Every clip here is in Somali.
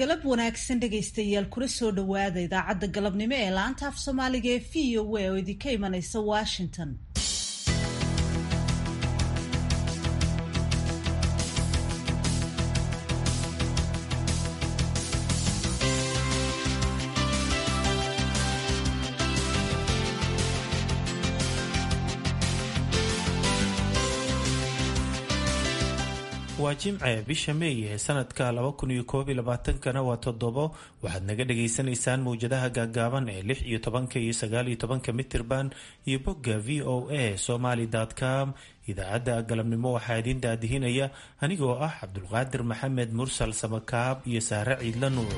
galab wanaagsan dhegaystayaal kula soo dhawaada idaacadda galabnimo ee laanta af soomaaliga ee VOA oo idinka imanaysa Washington. waa Jimce bisha May ee sanadka 2021 waa 7 waxaad naga dhageysanaysaan mowjadaha gaagaaban ee 6 iyo 10 iyo 9 iyo 10 mitirban iyo bogga voasomali.com. idaacadda galabnimo waxaa idin daadihinaya anigoo ah Cabdulqaadir Maxamed Mursal Samakaab iyo Saare Ciidla Nuur.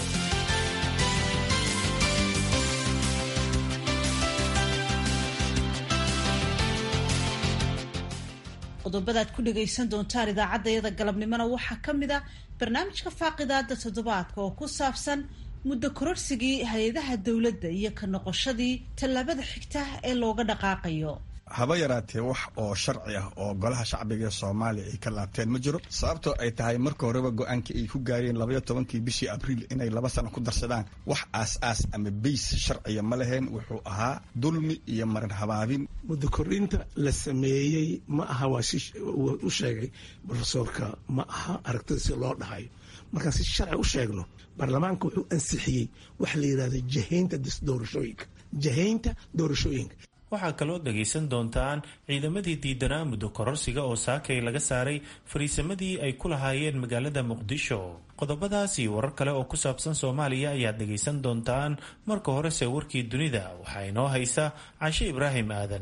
qodobadaad ku dhagaysan doontaan idaacaddayada galabnimona waxaa ka mid a barnaamijka faaqidaada toddobaadka oo ku saabsan muddo kororsigii hay-adaha dowladda iyo ka noqoshadii tallaabada xigta ee looga dhaqaaqayo. haba yaraatee wax oo sharci ah oo golaha shacbiga ee Soomaaliya ay ka laabteen ma jiro, sababtoo ay tahay marka horeba go'aankii ay ku gaareen 12 bishii Abriil inay 2 sano ku darsadaan wax aas ama bays sharciya ma lahayn. wuxuu ahaa dulmi iyo marin habaabin. muddo kordhinta la sameeyey ma aha waa u sheegay profesorka ma aha aragtida si loo dhahayo. markaan si sharci u sheegno baarlamaanka wuxuu ansixiyey wax la yiraahdo jahaynta doorashooyinka. waxaa kaloo dhagaysan doontaan ciidamadii diidanaa muddo kororsiga oo saakay laga saaray fariisamadii ay ku lahaayeen magaalada Muqdisho. qodobadaas iyo warar kale oo ku saabsan Soomaaliya ayaad dhagaysan doontaan. marka horese warkii dunida waxaa inoo haysa Caashe Ibraahim Aadan.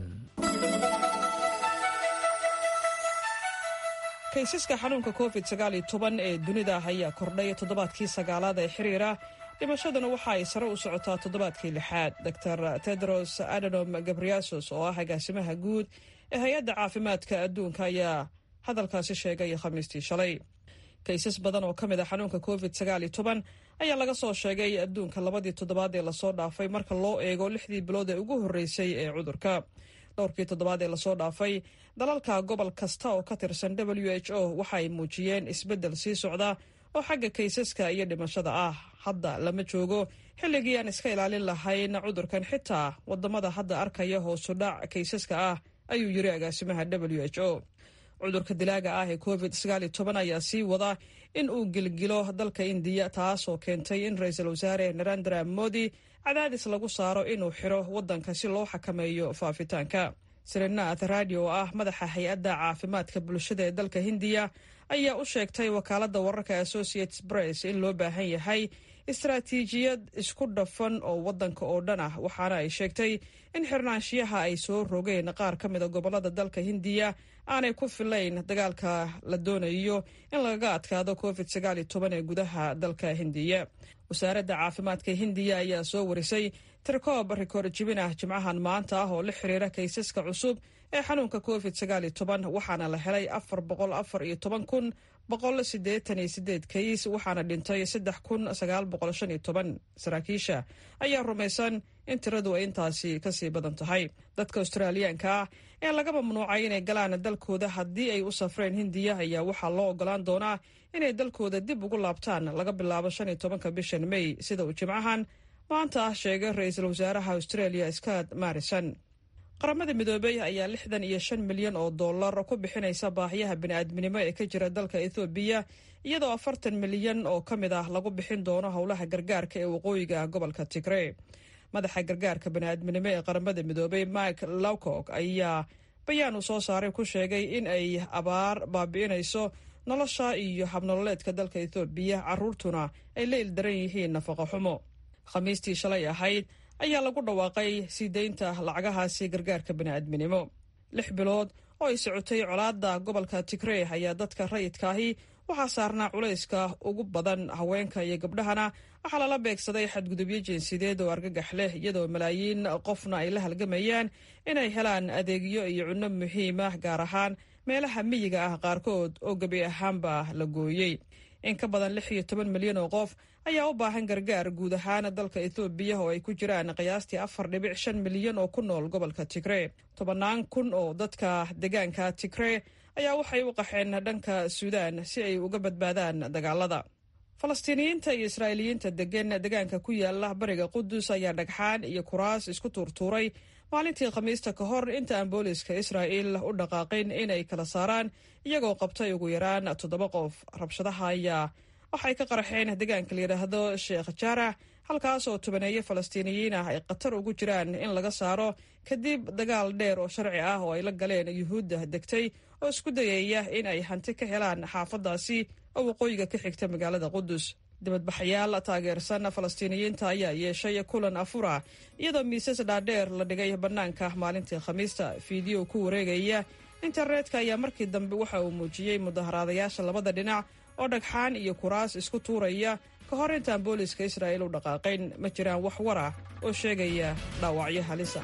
kaysaska xanuunka COVID-19 ee dunida ayaa kordhay toddobaadkii 9aad ee xiriira. dhimashaduna waxa ay sare u socotaa toddobaadkii 6aad. Dr. Tedros Adhanom Ghebreyesus oo ah agaasimaha guud ee hay-adda caafimaadka adduunka ayaa hadalkaasi sheegay Khamiistii shalay. kaysas badan oo ka mid ah xanuunka COVID-19 ayaa laga soo sheegay adduunka 2 toddobaad ee lasoo dhaafay marka loo eego 6 bilood ee ugu horreysay ee cudurka. dhowrkii toddobaad ee lasoo dhaafay dalalka gobol kasta oo ka tirsan WHO waxa ay muujiyeen isbeddel sii socda oo xagga kaysaska iyo dhimashada ah. hadda lama joogo xilligii aan iska ilaalin lahayn cudurkan xitaa wadamada hadda arkaya hoosu dhac kaysaska ah, ayuu yiri agaasimaha WHO. cudurka dilaaga ah ee COVID-19 ayaa sii wada in uu gilgilo dalka Indiya, taasoo keentay in ra-iisul wasaare Narendra Modi cadaadis lagu saaro inuu xiro wadanka si loo xakameeyo faafitaanka. Srinath Reddy oo ah madaxa hay-adda caafimaadka bulshada ee dalka Hindiya ayaa u sheegtay wakaaladda wararka Associated Press in loo baahan yahay istaraatiijiyad isku dhafan oo wadanka oo dhan ah, waxaana ay sheegtay in xirnaanshiyaha ay soo rogeen qaar ka mida gobolada dalka Hindiya aanay ku filayn dagaalka la doonayo in lagaga adkaado COVID-19 ee gudaha dalka Hindiya. wasaaradda caafimaadka Hindiya ayaa soo warisay tirkoob rikoor jibin ah jimcahan maanta ah oo la xiriira kaysaska cusub ee xanuunka COVID-19, waxaana la helay 414,188 kays, waxaana dhintay 3,915. saraakiisha ayaa rumaysan in tiradu ay intaasi kasii badan tahay. dadka Australiyaanka ah ee laga mamnuucay inay galaan dalkooda haddii ay u safreen Hindiya ayaa waxaa loo ogolaan doonaa inay dalkooda dib ugu laabtaan laga bilaabo 15 bishan May, sida uu jimcahan maanta ah sheegay ra-iisul wasaaraha Australia Scott Morrison. qaramada midoobay ayaa $65 milyan oo dollar ku bixinaysa baahiyaha bini'aadminimo ee ka jira dalka Ethiopia, iyadoo 40 milyan oo ka mid ah lagu bixin doono howlaha gargaarka ee waqooyiga gobolka Tigray. madaxa gargaarka bini'aadminimo ee qaramada midoobay Mike Lowcock ayaa bayaan uu soo saaray ku sheegay in ay abaar baabi'inayso nolosha iyo habnololeedka dalka Ethiopia, carruurtuna ay la ildaran yihiin nafaqo xumo. Khamiistii shalay ahayd ayaa lagu dhawaaqay sii deynta lacagahaasi gargaarka bini'aadminimo. 6 bilood oo ay socotay colaadda gobolka Tigray ayaa dadka rayidkaahi waxaa saarnaa culayska ugu badan. haweenka iyo gabdhahana waxaa lala beegsaday xadgudubyo jinsideed oo argagax leh, iyadoo malaayiin qofna ay la halgamayaan inay helaan adeegyo iyo cunno muhiim ah, gaar ahaan meelaha miyiga ah qaarkood oo gebi ahaanba la gooyey. in ka badan 16 milyan oo qof ayaa u baahan gargaar guud ahaan dalka Ethiopia, oo ay ku jiraan qiyaastii 4.5 milyan oo ku nool gobolka Tigray. 10,000 oo dadka deegaanka Tigray ayaa waxay u qaxeen dhanka Suudaan si ay uga badbaadaan dagaalada. falastiiniyiinta iyo israa'iiliyiinta degan deegaanka ku yaala bariga qudus ayaa dhagxaan iyo kuraas isku tuurtuuray maalintii khamiista ka hor inta aan booliiska israa'iil u dhaqaaqin inay kala saaraan iyagoo qabtay ugu yaraan 7 qof. rabshadaha ayaa waxay ka qarxeen deegaanka la yidhaahdo sheekh jaarax, halkaas oo tobaneeyo falastiiniyiin ah ay khatar ugu jiraan in laga saaro kadib dagaal dheer oo sharci ah oo ay la galeen yuhuudda degtay oo isku dayaya in ay hanti ka helaan xaafadaasi oo waqooyiga ka xigta magaalada qudus. dibadbaxayaal taageersan falastiiniyiinta ayaa yeeshay kulan afura iyadoo miisas dhaadheer la dhigay bannaanka maalintii khamiista. fiideo ku wareegaya internetka ayaa markii dambe waxa uu muujiyey mudaharaadayaasha labada dhinac oo dhagxaan iyo kuraas isku tuuraya ka hor intaan booliiska israa'iil u dhaqaaqayn. ma jiraan wax war ah oo sheegaya dhaawacyo halisa.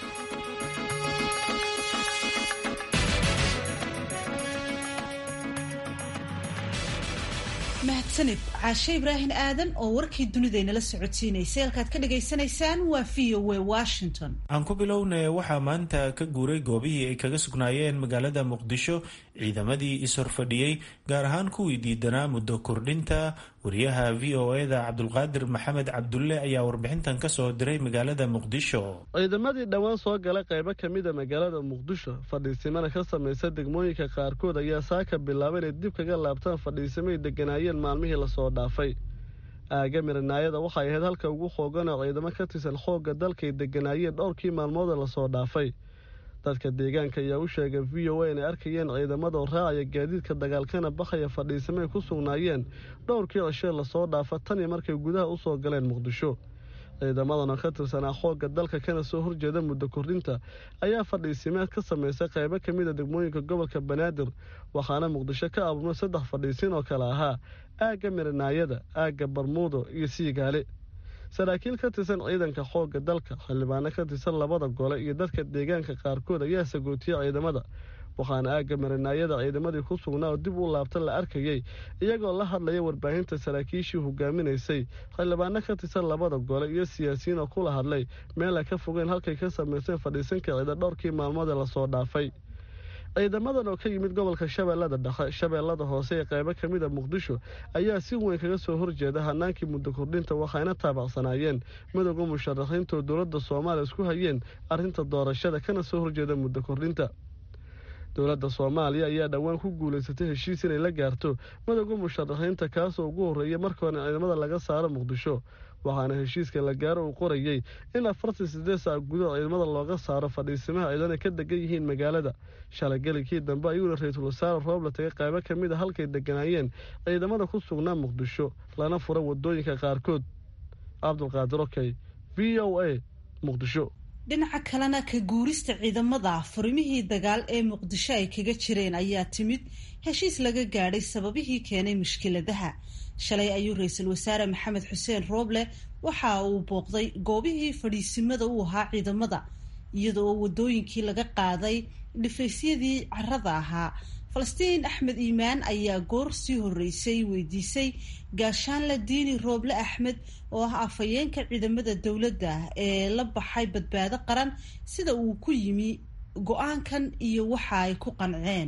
mahadsanid caashe ibraahim aadan oo warkii dunidaynala socodsiinaysay. halkaad ka dhagaysanaysaan waa VOA Washington. aan ku bilownay waxaa maanta ka guuray goobihii ay kaga sugnaayeen magaalada muqdisho ciidamadii is-horfadhiyey, gaar ahaan kuwii diidanaa muddo kordhinta. wariyaha v o eda cabdulqaadir maxamed cabdulle ayaa warbixintan ka soo diray magaalada muqdisho. ciidamadii dhowaan soo galay qaybo ka mida magaalada muqdisho fadhiisimana ka samaysa degmooyinka qaarkood ayaa saaka bilaabay inay dib kaga laabtaan fadhiisimay deganaayeen maalmihii lasoo dhaafay. aaga miranaayada waxay ahayd halka ugu xooganoo ciidamo ka tirsan xoogga dalkay deganaayeen dhowrkii maalmooda lasoo dhaafay. dadka deegaanka ayaa u sheegay v o a inay arkayeen ciidamadoo raacaya gaadiidka dagaalkana baxaya fadhiisamay ku sugnaayeen dhowrkii cishee lasoo dhaafa tan iyo markay gudaha u soo galeen muqdisho. ciidamadana ka tirsanaa xoogga dalka kana soo horjeeda muddo kordhinta ayaa fadhiisimeed ka samaysay qaybo ka mida degmooyinka gobolka banaadir, waxaana muqdisho ka abuurmay 3 fadhiisin oo kale ahaa aagga miranaayada, aagga barmuudo iyo siigaale. saraakiil ka tirsan ciidanka xoogga dalka, xildhibaano ka tirsan labada gole iyo dadka deegaanka qaarkood ayaa sagootiyey ciidamada, waxaana aagga miranaayada ciidamadii ku sugnaa oo dib u laabta la arkayay iyagoo la hadlaya warbaahinta saraakiishii hogaaminaysay. xildhibaano ka tirsan labada gole iyo siyaasiyiin oo kula hadlay meel ay ka fogeen halkay ka samayseen fadhiisanka ciidan dhowrkii maalmood ee lasoo dhaafay. ciidamadan oo ka yimid gobolka shabeellada dhexe, shabeellada hoose ee qaybo ka mida muqdisho ayaa si weyn kaga soo horjeeda hanaankii muddo kordhinta, waxayna taabacsanaayeen midowga musharaxiinta oo dowladda soomaaliya isku hayeen arrinta doorashada kana soo horjeeda muddo kordhinta. dowladda soomaaliya ayaa dhowaan ku guulaysatay heshiis inay la gaarto midowga musharaxiinta kaasoo ugu horreeya marka hore ciidamada laga saaro muqdisho, waxaana heshiiska la gaaro uu qorayay in 48 saac gudaha ciidamada looga saaro fadhiisimaha ciidan ay ka degan yihiin magaalada. shalay gelikii dambe ayuuna ra-iisul wasaare rooble tagay qaybo ka mid a halkay deganaayeen ciidamada ku sugnaa muqdisho lana fura wadooyinka qaarkood. cabdulqaadir okey, v o a muqdisho. dhinaca kalena ka guurista ciidamada furimihii dagaal ee muqdisho ay kaga jireen ayaa timid heshiis laga gaadhay sababihii keenay mushkiladaha. shalay ayuu ra-iisul wasaare maxamed xuseen rooble waxa uu booqday goobihii fadhiisimada u ahaa ciidamada, iyadoo wadooyinkii laga qaaday dhifaysyadii carada ahaa. falastiin axmed iimaan ayaa goor sii horreysay weydiisay gaashaanle diini rooble axmed oo ah afhayeenka ciidamada dowladda ee la baxay badbaado qaran sida uu ku yimi go-aankan iyo waxa ay ku qanceen.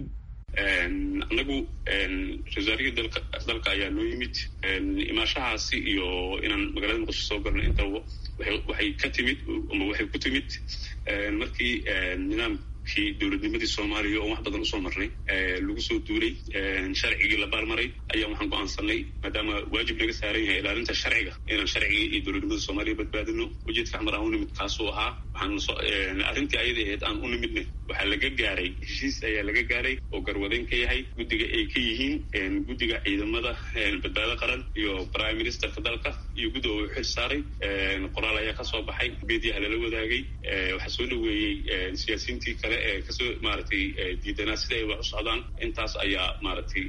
anagu wasaarihii dalka ayaa noo yimid imaashahaasi iyo inaan magaalada muqdisho soo galno intaba waxay ka timid ama waxay ku timid markii nidaamkii dowladnimadii soomaaliya oo wax badan usoo marnay lagu soo duulay sharcigii la baalmaray ayaa waxaan go-aansanay maadaama waajib naga saaran yahay ilaalinta sharciga inaan sharcigii iyo dowladnimada soomaaliya badbaadino. ujeedka xamar aan u nimid kaasuu ahaa. arrintii ayada ahayd aan u nimidna waxaa laga gaaray heshiis ayaa laga gaaray oo garwadeen ka yahay guddiga ay ka yihiin guddiga ciidamada badbaado qaran iyo prime ministerka dalka iyo guddiga uu xil saaray. qoraal ayaa kasoo baxay, meediyaha lala wadaagay. waxaa soo dhaweeyey siyaasiyiintii kale ee kasoo maaragtay diidanaa sida ay wax u socdaan. intaas ayaa maaragtay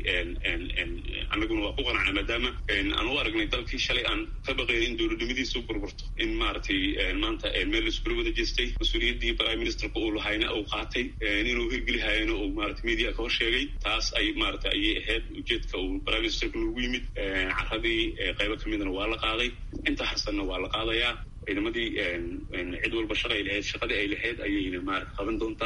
annaguna waa ku qanacnay maadaama aan u aragnay dalkii shalay aan ka baqayn in dowladnimadiisu burburto, in maaragtay maanta meel laiskula wada jeestay mas-uuliyaddii prime ministerka uu lahayna uu qaatay inuu hirgeli hayana uu maaragtay media ka hor sheegay. taas ay maaragtay ayay ahayd ujeedka uu prime ministerka noogu yimid. caradii qaybo ka midna waa la qaaday, inta harsanna waa la qaadayaa. ciidamadii cid walba shaqay lahayd, shaqadii ay lahayd ayayna maaragtay qaban doontaa.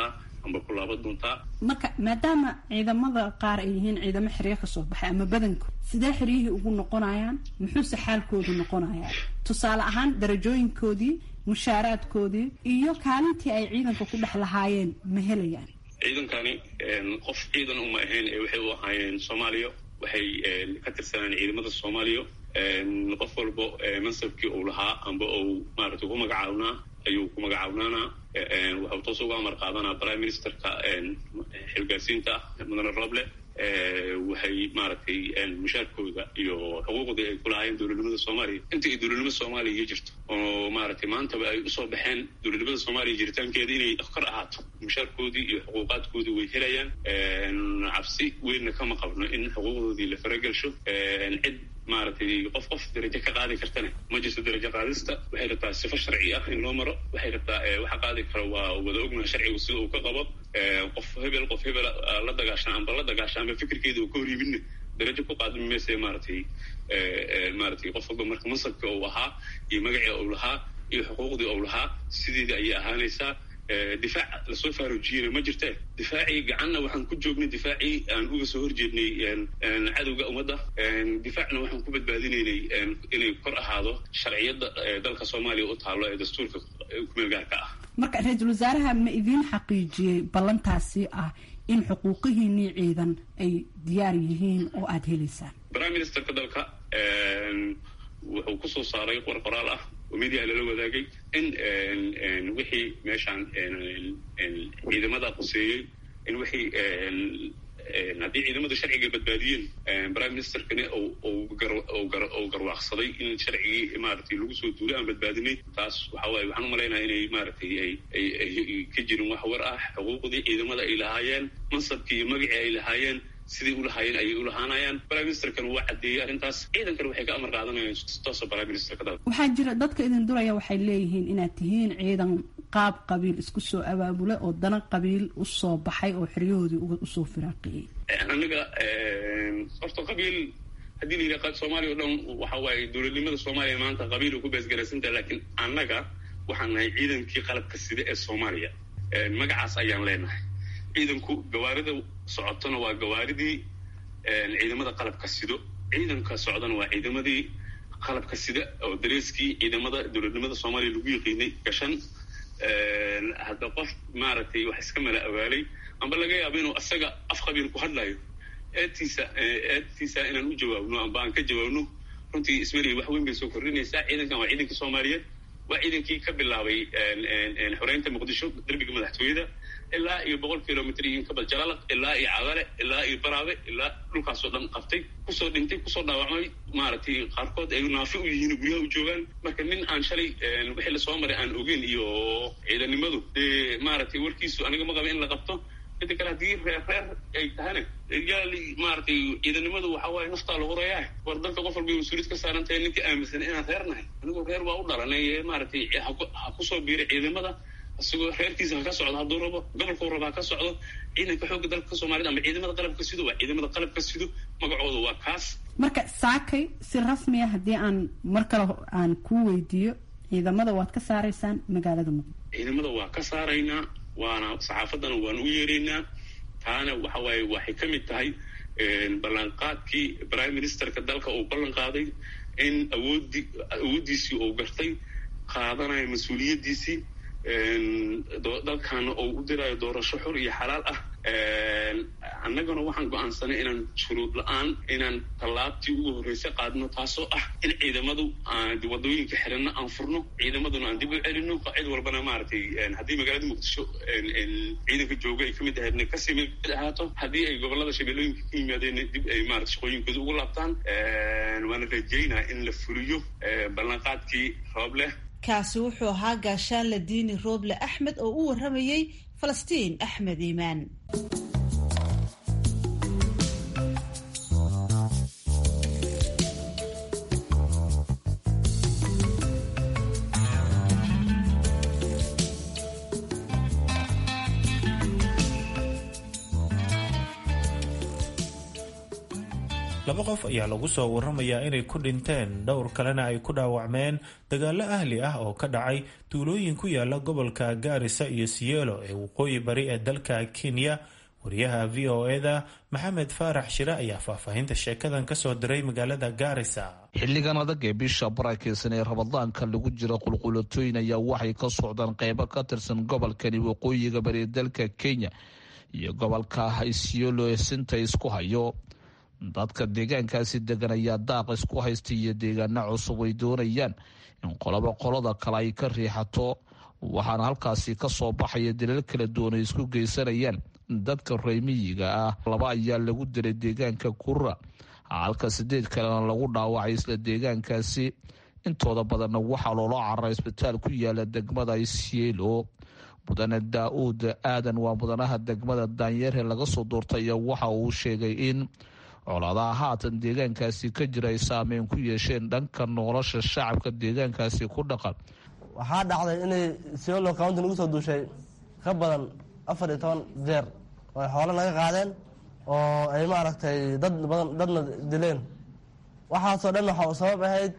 amba ku laaban doontaa. marka maadaama ciidamada qaar ay yihiin ciidamo xeryo kasoo baxay ama badanku sidee xeryihii ugu noqonayaan, muxuuse xaalkoodu noqonayaa? tusaale ahaan darajooyinkoodii, mushaaraadkoodii iyo kaalintii ay ciidanka ku dhex lahaayeen ma helayaan? ciidankani qof ciidan uma ahayn ee waxay u ahaayeen Soomaaliya, waxay ka tirsanaan ciidamada Soomaaliya. qof walba mansabkii uu lahaa amba uu maaragtay ku magacaabnaa ayuu ku magacaawnaa. waxuu toos uga amar qaadanaa prime ministerka xilgaarsiinta mudane Roble. waxay maaragtay mushaarkooda iyo xuquuqdii ay ku lahaayeen dowladnimada Soomaaliya inta ay dowladnimada Soomaaliya jirto oo maaragtay maantaba ay usoo baxeen dowladnimada Soomaaliya jiritaankeeda inay kor ahaato, mushaarkoodii iyo xuquuqaadkoodii way helayaan. cabsi weynna kama qabno in xuquuqdoodii la faragasho. cid maaragtay qof darajo ka qaadi kartana ma jirto. darajo qaadista waxay rabtaa sifo sharci ah in loo maro. waxay rabtaa waxa qaadi kara waa wada ognaha sharcigu sida uu ka qabo. qof hebel la dagaashan amba la dagaashan amba fikirkeeda uu ka hor yimidna darajo ku qaadmi maysa. maaragtay qof walba marka mansabka uu ahaa iyo magacii uu lahaa iyo xuquuqdii uu lahaa sideedii ayay ahaanaysaa. difaac lasoo faaruujiyeyna ma jirte. difaacii gacanna waxaan ku joognay difaacii aan uga soo horjeednay cadowga ummadda. difaacna waxaan ku badbaadinaynay inay kor ahaado sharciyadda dalka Soomaaliya u taalo ee dastuurka kumeelgaarka ah. marka ra-iisul wasaaraha ma idiin xaqiijiyey ballantaasi ah in xuquuqihiinii ciidan ay diyaar yihiin oo aada helaysaan? prime ministerka dalka wuxuu kusoo saaray qoraal ah oo media lala wadaagay in wixii meeshaan ciidamada quseeyey in wixii haddii ciidamada sharciga badbaadiyeen prime ministerkani uu garwaaqsaday in sharcigii maaragtay lagu soo duulay aan badbaadinay. taas waxa waaye waxaan u malaynayaa inay maaragtay ay ka jirin wax war ah. xuquuqdii ciidamada ay lahaayeen, mansabkii iyo magacii ay lahaayeen sidii u lahaayeen ayay u lahaanayaan. prime ministerkan waa caddeeyey arrintaas. ciidankana waxay ka amar qaadanayaan toosa prime ministerka dalka. waxaa jira dadka idin duraya waxay leeyihiin inaad tihiin ciidan qaab qabiil isku soo abaabulay oo dana qabiil usoo baxay oo xeryahoodii usoo firaaqiyey. anaga horta qabiil haddii la yidhaha Soomaaliya oo dhan waxa waaye dowladnimada Soomaaliya maanta qabiil ku beesgaraysantahay. laakiin annaga waxaan nahay ciidankii qalabka sida ee Soomaaliya. magacaas ayaan leenahay. ciidanku gawaarida socotana waa gawaaridii ciidamada qalabka sido. ciidanka socdana waa ciidamadii qalabka sida oo dareeskii ciidamada dowladnimada Soomaaliya lagu yaqiinay gashan. hadda qof maaragtay wax iska mala awaalay amba laga yaabo inuu asaga af qabiil ku hadlayo eedtiisa inaan u jawaabno amba aan ka jawaabno runtii ismaliya wax weyn bay soo kordhinaysaa. ciidankan waa ciidankii Soomaaliyeed, waa ciidankii ka bilaabay xoreynta Muqdisho darbiga madaxtooyada ilaa iyo 100 kilomitr in ka bad Jalaalad ilaa iyo Cadale ilaa iyo Baraabe ilaa dhulkaasoo dhan qaftay, kusoo dhintay, kusoo dhaawacmay. maaragtay qaarkood ay naafi u yihiin guryaha u joogaan. marka nin aan shalay wixii lasoo maray aan ogeyn iyo ciidanimadu maaragtay warkiisu aniga ma qaba in la qabto. inta kale haddii reer ay tahana maaragtay ciidanimadu waxa waaye naftaa lagu rayaa. war dalka qof walba mas-uuliyad ka saaran tahay. ninkii aaminsan inaan reer nahay anigu reer waa u dhalanay maaragtay ha kusoo biiray ciidamada isagoo reerkiisa ha ka socdo hadduu rabo gobolkuu rabo ha ka socdo. ciidanka xoogga dalka Soomaalida ama ciidamada qalabka sido waa ciidamada qalabka sido, magacooda waa kaas. marka saakay si rasmi ah haddii aan mar kale aan ku weydiiyo, ciidamada waad ka saaraysaan magaalada Muqdisho? ciidamada waa ka saaraynaa, waana saxaafadana waan u yeeraynaa. taana waxa waaye waxay ka mid tahay ballanqaadkii prime ministerka dalka uu ballan qaaday in awooddiisii uu gartay, qaadanayo mas-uuliyaddiisii, dalkaana uu u dirayo doorasho xor iyo xalaal ah. annagana waxaan go-aansanay inaan shuruud la-aan inaan tallaabtii ugu horreysay qaadno, taasoo ah in ciidamadu wadooyinka xiranna aan furno, ciidamaduna aan dib u celino. cid walbana maaragtay haddii magaalada Muqdisho ciidanka jooga ay kamid ahaydna kasii mid ahaato, haddii ay gobolada shabeellooyinka ka yimaadeenna dib ay maaragtay shaqooyinkooda ugu laabtaan. waana rajeynaa in la fuliyo ballanqaadkii Rooble. kaasi wuxuu ahaa gaashaanle diini Rooble Axmed oo u waramayey Falastiin Axmed Iimaan. laba qof ayaa lagu soo waramayaa inay ku dhinteen dhowr kalena ay ku dhaawacmeen dagaalo ahli ah oo ka dhacay tuulooyin ku yaala gobolka Gaarisa iyo Siyeelo ee waqooyi bari ee dalka Kenya. wariyaha VOA-da Maxamed Faarax Shire ayaa faahfaahinta sheekadan ka soo diray magaalada Gaarisa. xilligan adag ee bisha barakeysan ee Ramadaanka lagu jiro qulqulatooyin ayaa waxay ka socdaan qaybo ka tirsan gobolkani waqooyiga bari ee dalka Kenya iyo gobolka Isiolo ee Sinta isku hayo. dadka deegaankaasi degan ayaa daaq isku haysta iyo deegaano cusub ay doonayaan in qolada kale ay ka riixato, waxaana halkaasi ka soo baxaya dilal kala duwan ay isku geysanayaan dadka reemiyiga ah. 2 ayaa lagu dilay deegaanka Kurra, halka 8 kalena lagu dhaawacay isla deegaankaasi. intooda badanna waxaa loola cararay isbitaal ku yaala degmada Isiolo. mudane Daa'uud Aadan waa mudanaha degmada Daanyeer laga soo doortay, waxa uu sheegay in colaadaha haatan deegaankaasi ka jira ay saameyn ku yeesheen dhanka nolosha shacabka deegaankaasi ku dhaqan. waxaa dhacday inay Isiolo county lagu soo duushay ka badan 14 jeer oo xoolo laga qaadeen oo ay maaragtay dadna dileen. waxaasoo dhan waxa uu sabab ahayd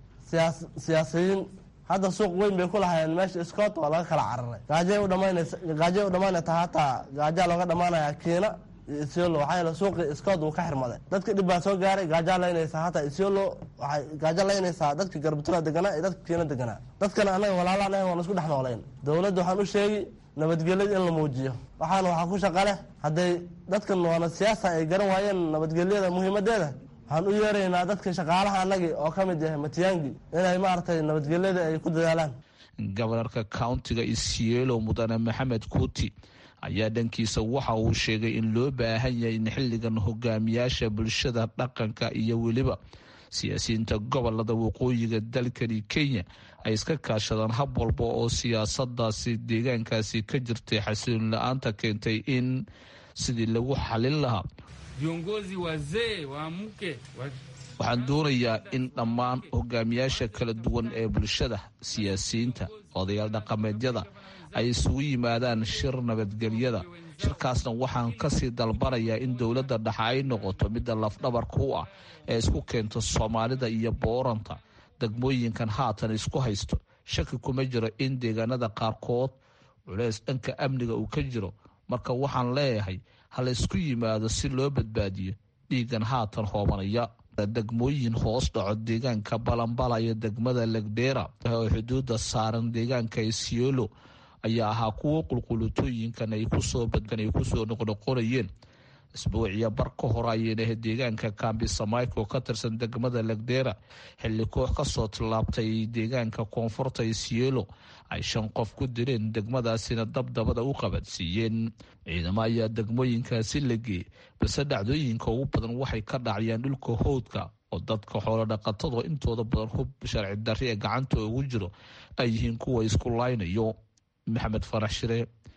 siyaasiyiin. hadda suuq weyn bay ku lahaayeen meesha Scott waa laga kala cararay. gaajay u dhamaanaysa hataa gaajaa looga dhamaanaya Kiina Isiolo. waxaa yeelay suuqii Scott uu ka xirmaday. dadka dhib baa soo gaaray. gaajaa laynaysa hataa Isiolo waxay gaajo laynaysaa dadka Garbatula deganaa iyo dadka Kiina deganaa. dadkana anaga walaalaan ah waan isku dhex noolayn. dowladda waxaan u sheegi nabadgelyada in la muujiyo. waxaa ku shaqo leh hadday dadkan waana siyaasa ay garan waayeen nabadgelyada muhiimadeeda. waxaan u yeeraynaa dadka shaqaalaha anagii oo ka mid yahay Matiyangi inay maaragtay nabadgelyada ay ku dadaalaan. gobolka countiga Isiolo mudane Maxamed Kuti ayaa dhankiisa waxa uu sheegay in loo baahan yahay in xilligan hogaamiyaasha bulshada dhaqanka iyo weliba siyaasiyiinta gobolada waqooyiga dalkani Kenya ay iska kaashadaan hab walba oo siyaasadaasi deegaankaasi ka jirtay xasiloon la'aanta keentay in sidii lagu xalin lahaa. viongozi wazee waamuke. waxaan doonayaa in dhammaan hogaamiyaasha kala duwan ee bulshada, siyaasiyiinta, odayaal dhaqameedyada ay isugu yimaadaan shir nabadgelyada. shirkaasna waxaan kasii dalbanayaa in dowladda dhexe ay noqoto midda lafdhabarka u ah ee isku keento Soomaalida iyo Booranta. degmooyinkan haatan isku haysto shaki kuma jiro in deegaanada qaarkood culays dhanka amniga uu ka jiro. marka waxaan leeyahay hala isku yimaado si loo badbaadiyo dhiigan haatan hoobanaya. degmooyin hoos dhaco deegaanka Balambala iyo degmada Legdera oo xuduuda saaran deegaanka Isiolo ayaa ahaa kuwo qulqulatooyinkan ay kusoo noqnoqonayeen. isbuuciya bar ka hor ayayna deegaanka Kambisamayko ka tirsan degmada Legdera xilli koox ka soo tilaabtay deegaanka koonfurta Isiolo ay 5 qof ku dileen, degmadaasina dabdabada u qabadsiiyeen. ciidamo ayaa degmooyinkaasi la geeyay, balse dhacdooyinka ugu badan waxay ka dhacayaan dhulka howdka oo dadka xoolo dhaqatada intooda badan hub sharci darri ee gacanta ugu jiro ay yihiin kuwa isku laynayo. Maxamed Faarax Shire,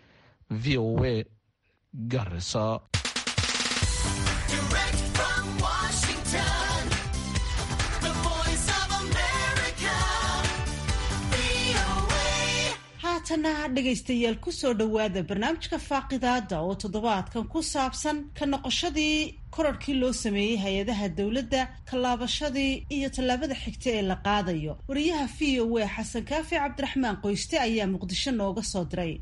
VOA, Garissa. haatana dhegaystayaal kusoo dhowaada barnaamijka faaqidaada oo toddobaadkan ku saabsan ka noqoshadii korarkii loo sameeyey hay-adaha dowladda, tallaabashadii iyo tallaabada xigta ee la qaadayo. wariyaha VOA Xasan Kaafi Cabdiraxmaan Qoyste ayaa Muqdisho nooga soo diray.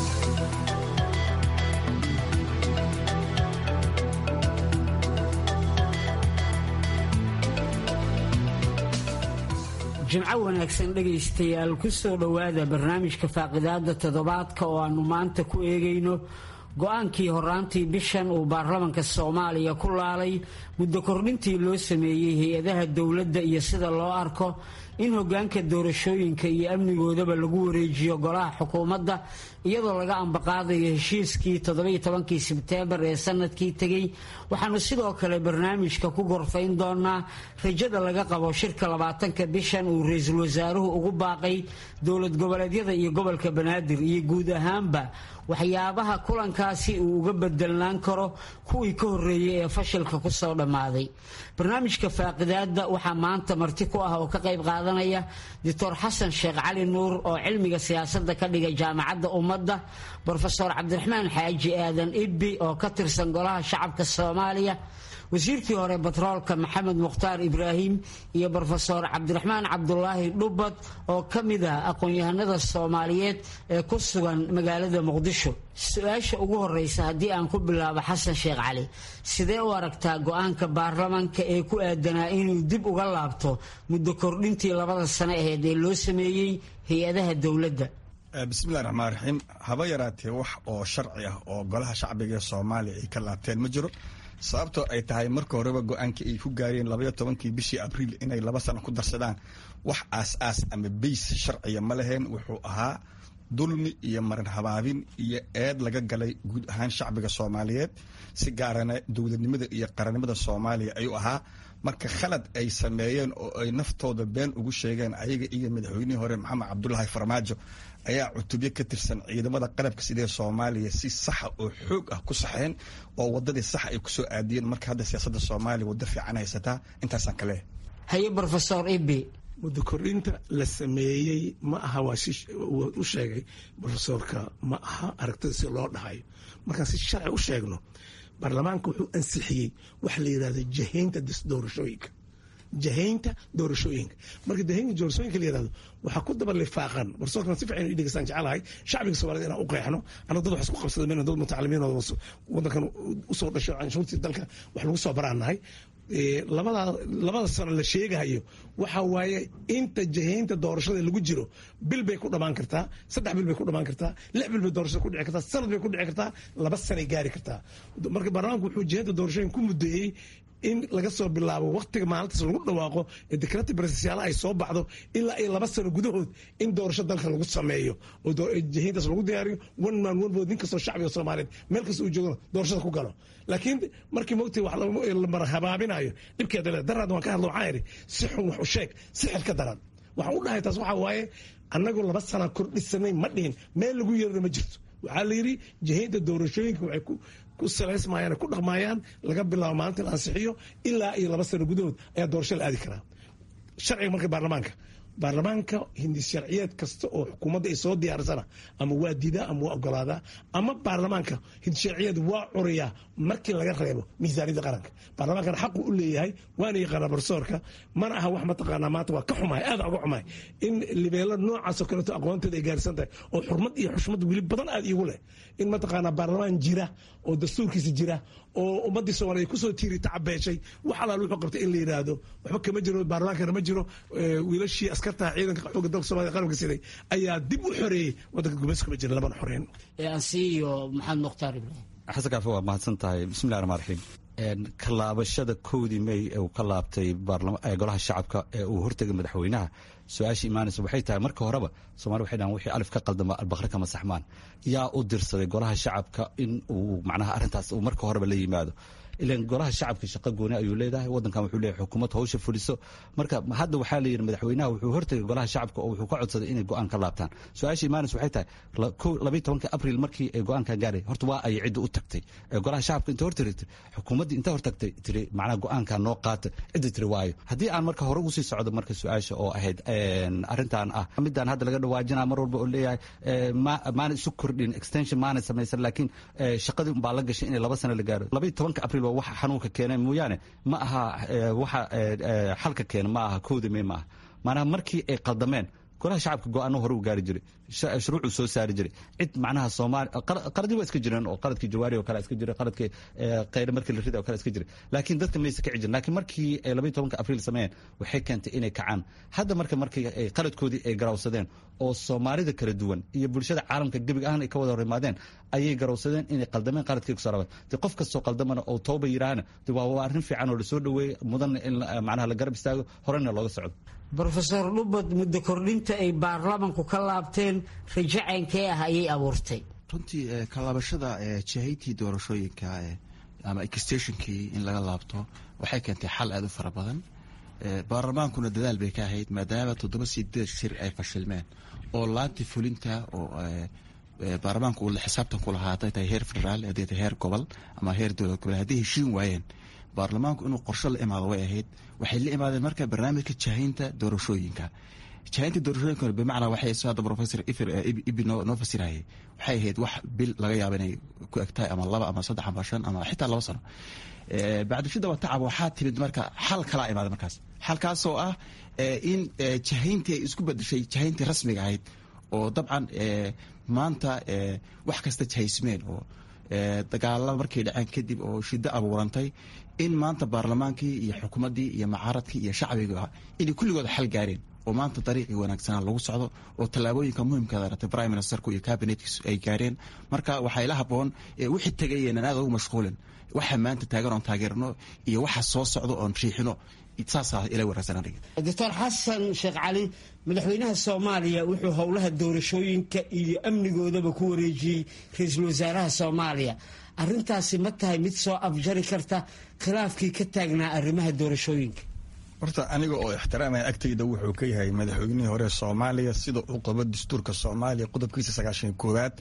jimco wanaagsan dhegaystayaal kusoo dhowaada barnaamijka faaqidaada toddobaadka oo aanu maanta ku eegayno go-aankii horaantii bishan uu baarlamanka Soomaaliya ku laalay muddo kordhintii loo sameeyey hay-adaha dowladda iyo sida loo arko in hoggaanka doorashooyinka iyo amnigoodaba lagu wareejiyo golaha xukuumadda iyadoo laga ambaqaadayo heshiiskii 17 Sebteembar ee sanadkii tegey. waxaanu sidoo kale barnaamijka ku gorfayn doonaa rajada laga qabo shirka 20 bishan uu ra'iisul wasaaruhu ugu baaqay dowlad goboleedyada iyo gobolka Banaadir iyo guud ahaanba waxyaabaha kulankaasi uu uga bedelaan karo kuwii ka horeeyay ee fashilka ku soo dhamaaday. barnaamijka faaqidaada waxaa maanta marti ku ah oo ka qayb qaadanaya Dr. Xasan Sheekh Cali Nuur oo cilmiga siyaasadda ka dhigay jaamacadda ummadda, Professor Cabdiraxmaan Xaaji Aadan Ibbi oo ka tirsan golaha shacabka Soomaaliya, wasiirkii hore batroolka maxamed mukhtaar ibraahim iyo brofesor cabdiraxmaan cabdulaahi dhubad oo ka mid ah aqoon-yahanada soomaaliyeed ee ku sugan magaalada muqdisho. su-aasha ugu horeysa haddii aan ku bilaabo xasan sheekh cali, sidee u aragtaa go-aanka baarlamaanka ee ku aadanaa inuu dib uga laabto muddo kordhintii 2 sano aheyd ee loo sameeyey hay-adaha dowladda? bismillahi raxmaan raxiim. haba yaraatee wax oo sharci ah oo golaha shacbiga ee soomaaliya ay ka laabteen ma jiro, sababtoo ay tahay marka horeba go-aankii ay ku gaareen 12 bishii abriil inay 2 sano ku darsadaan wax aas-aas ama bays sharciya ma laheen. wuxuu ahaa dulmi iyo marin habaabin iyo eed laga galay guud ahaan shacbiga soomaaliyeed, si gaarana dowladnimada iyo qarannimada soomaaliya ayuu ahaa. marka khalad ay sameeyeen oo ay naftooda been ugu sheegeen ayaga iyo madaxweynihii hore maxamed cabdulaahi farmaajo ayaa cutubyo ka tirsan ciidamada qalabka sidee soomaaliya si saxa oo xoog ah ku saxeen oo wadadii sax ay kusoo aadiyeen. marka hadda siyaasadda soomaaliya waddo fiican haysataa. intaasaan ka leehay. haye brofesor ibi, muddo kordhinta la sameeyey ma aha waa u sheegay brofesorka, ma aha aragtida si loo dhahayo. markaan si sharci u sheegno, baarlamaanka wuxuu ansixiyey waxa la yidhahdo jahaynta doorashooyinka. jahaynta doorashooyinka marka jahaynta doorashooyinka la yidhahdo waxaa ku daba lifaaqan brofesorkan si fiican u dhegeystaan jecelahay shacbiga Soomaaliyeed inaan u qeexno. anna dad wax isku qabsaday meena dad mutacalimiin oo wadankan u soo dhashay canshuurtii dalka wax lagu soo baraanahay. labada sano la sheegayo waxa waaye inta jahaynta doorashada lagu jiro bil bay ku dhamaan kartaa, 3 bil bay ku dhamaan kartaa, 6 bil bay doorashada ku dhici kartaa, sanad bay ku dhici kartaa, 2 sanay gaari kartaa. marka baarlamaanku wuxuu jahaynta doorashooyinka ku muddeeyey in laga soo bilaabo waqtiga maalintaas lagu dhawaaqo ee dekreti barasiyaalaha ay soo baxdo ilaa ay 2 sano gudahood in doorasho dalka lagu sameeyo oo jahayntaas lagu diyaariyo one man one vote. nin kastoo shacbiga Soomaaliyeed meel kasta uu joogo doorashada ku galo. laakiin markii moogtay wax la marhabaabinayo dhibkeeda leh. daraad waan ka hadlo waxaan idhi si xun wax u sheeg, si xil ka daran. waxaan u dhahay taas waxaa waaye annagu 2 sano kordhisanay ma dhihin, meel lagu yeerana ma jirto. waxaa la yidhi jahaynta doorashooyinka waxay ku salaysmayaan, ku dhaqmayaan laga bilaabo maalinta la ansixiyo ilaa iyo 2 sano gudahood ayaa doorasho la aadi karaa. sharciga marka baarlamaanka hindis sharciyeed kasta oo xukuumadda ay soo diyaarsana ama waa diidaa ama waa ogolaadaa, ama baarlamaanka hindis sharciyeed waa curiyaa markii laga reebo miisaaniyadda qaranka. baarlamaankana xaqu u leeyahay, waana yaqaanaa brofesorka. mana aha wax mataqaanaa maanta waa ka xumahay, aad uga xumahay in libeelo noocaasoo kaleeto aqoonteeda ay gaarsan tahay oo xurmad iyo xushmad weli badan aad iigu leh in mataqaanaa baarlamaan jira oo dastuurkiisa jira oo ummaddii Soomaaliyeed kusoo tiiri tacabeeshay wax alaal wuxuu qabtay in la yidhaahdo waxba kama jiro, baarlamaankana ma jiro. wiilashii askarta ciidanka xoogga dalka Soomaaliya qaranka siday ayaa dib u xoreeyey wadanka gumayska ma jira, labana xoreyn. ansiyo maxamed mukhtaar ibraahim. xasan kaafi waa mahadsan tahay. bismillahi raxmaan raxiim. ka laabashada 1 May ee uu ka laabtay golaha shacabka ee uu hortegay madaxweynaha, su-aashii imaanaysa waxay tahay marka horeba Soomaali waxay dhahaan wixii alif ka qaldama albaqri kama saxmaan. yaa u dirsaday golaha shacabka in uu macnaha arrintaas uu marka horeba la yimaado? ilaan golaha shacabka shaqo gooni ayuu leedahay, wadankan wuxuu leeyahay xukuumad hawsha fuliso. marka hadda waxaa la yidhi madaxweynaha wuxuu hortegay golaha shacabka oo wuxuu ka codsaday inay go-aan ka laabtaan. su-aashii imaanaysa waxay tahay 12 abriil markii ay go-aankan gaaray horta waa ay cidda u tagtay golaha shacabka inta hortirtay xukuumaddii inta hortagtay tiri macnaha go-aankan noo qaata cidda tiri waayo. haddii aan marka hore ugu sii socdo marka su-aasha oo ahayd arrintan ah midaan hadda laga dhawaajinaa mar walba oo leeyahay maana isu kordhin extension maana samaysan, laakiin shaqadii unbaa la gashay inay 2 sano la gaaro. 12 abriil waa waxa xanuunka keenay mooyaane ma aha waxa xalka keenay, ma aha 1 May ma aha. maanaha markii ay qaldameen golaha shacabka go-aano hore u gaari jiray, shuruuc soo saari jiray. cid macnaha Soomaali qaladii waa iska jireen oo qaladkii Jawaari oo kale iska jiray, qaladkii qayr markii la riday oo kale iska jiray, laakiin dadka ma iska jirin. laakiin markii ay 12 abriil sameeyeen waxay keentay inay kacaan. hadda markii ay qaladkoodii ay garawsadeen oo Soomaalida kala duwan iyo bulshada caalamka gabiga ahaan ay ka wada horimaadeen ayay garawsadeen inay qaldameen qaladkii ku sarabay. qof kastoo qaldamana oo tooba yiraahna waa arrin fiican oo la soo dhaweeyay, mudan in macnaha la garab istaago, horena looga socdo. brofesor dhubad, muddo kordhinta ay baarlamaanku ka laabteen rajacaynkee ah ayay abuurtay? runtii ka laabashada jahayntii doorashooyinka ama extensionkii in laga laabto waxay keentay xal aad u fara badan. baarlamaankuna dadaal bay ka ahayd maadaama 7 shir ay fashilmeen oo laanti fulinta oo baarlamaanku uu la xisaabtan ku lahaa tahay heer federaal, haddii tahay heer gobol ama heer dowlad gobol, haddii heshiin waayeen baarlamaanku inuu qorshe la imaado way ahayd. waxay la imaadeen marka barnaamijka jahaynta doorashooyinka jahaynta doorashooyinka bimacnaa waxay soo hadda professor ibi noo fasirayay waxay ahayd wax bil laga yaaba inay ku egtahay ama 2 ama 3 ama 5 ama xitaa 2 sano bacda shida wa tacab waxaa timid marka xal kala imaada markaas xalkaasoo ah in jahayntii ay isku bedeshay jahayntii rasmiga ahayd oo dabcan maanta wax kasta jahaysmeen oo dagaalada markay dhaceen kadib oo shiddo abuurantay in maanta baarlamaankii iyo xukuumaddii iyo mucaaradkii iyo shacbiga inay kulligood xal gaareen oo maanta dariiqii wanaagsanaa lagu socdo oo tallaabooyinka muhiimkaada ratay prime ministerku iyo kabinetkiisu ay gaareen marka waxaa ila haboon wixii tegayeenan aad ugu mashquulin waxa maanta taagan oon taageerno iyo waxa soo socdo oon riixino saasaa ila wanaagsan aniga doctor xasan sheekh cali madaxweynaha soomaaliya wuxuu howlaha doorashooyinka iyo amnigoodaba ku wareejiyey ra-iisul wasaaraha soomaaliya arrintaasi ma tahay mid soo afjari karta khilaafkii ka taagnaa arrimaha doorashooyinka horta aniga oo ixtiraamaya agtayda wuxuu ka yahay madaxweynihii hore Soomaaliya sida uu qabo dastuurka Soomaaliya qodobkiisa 91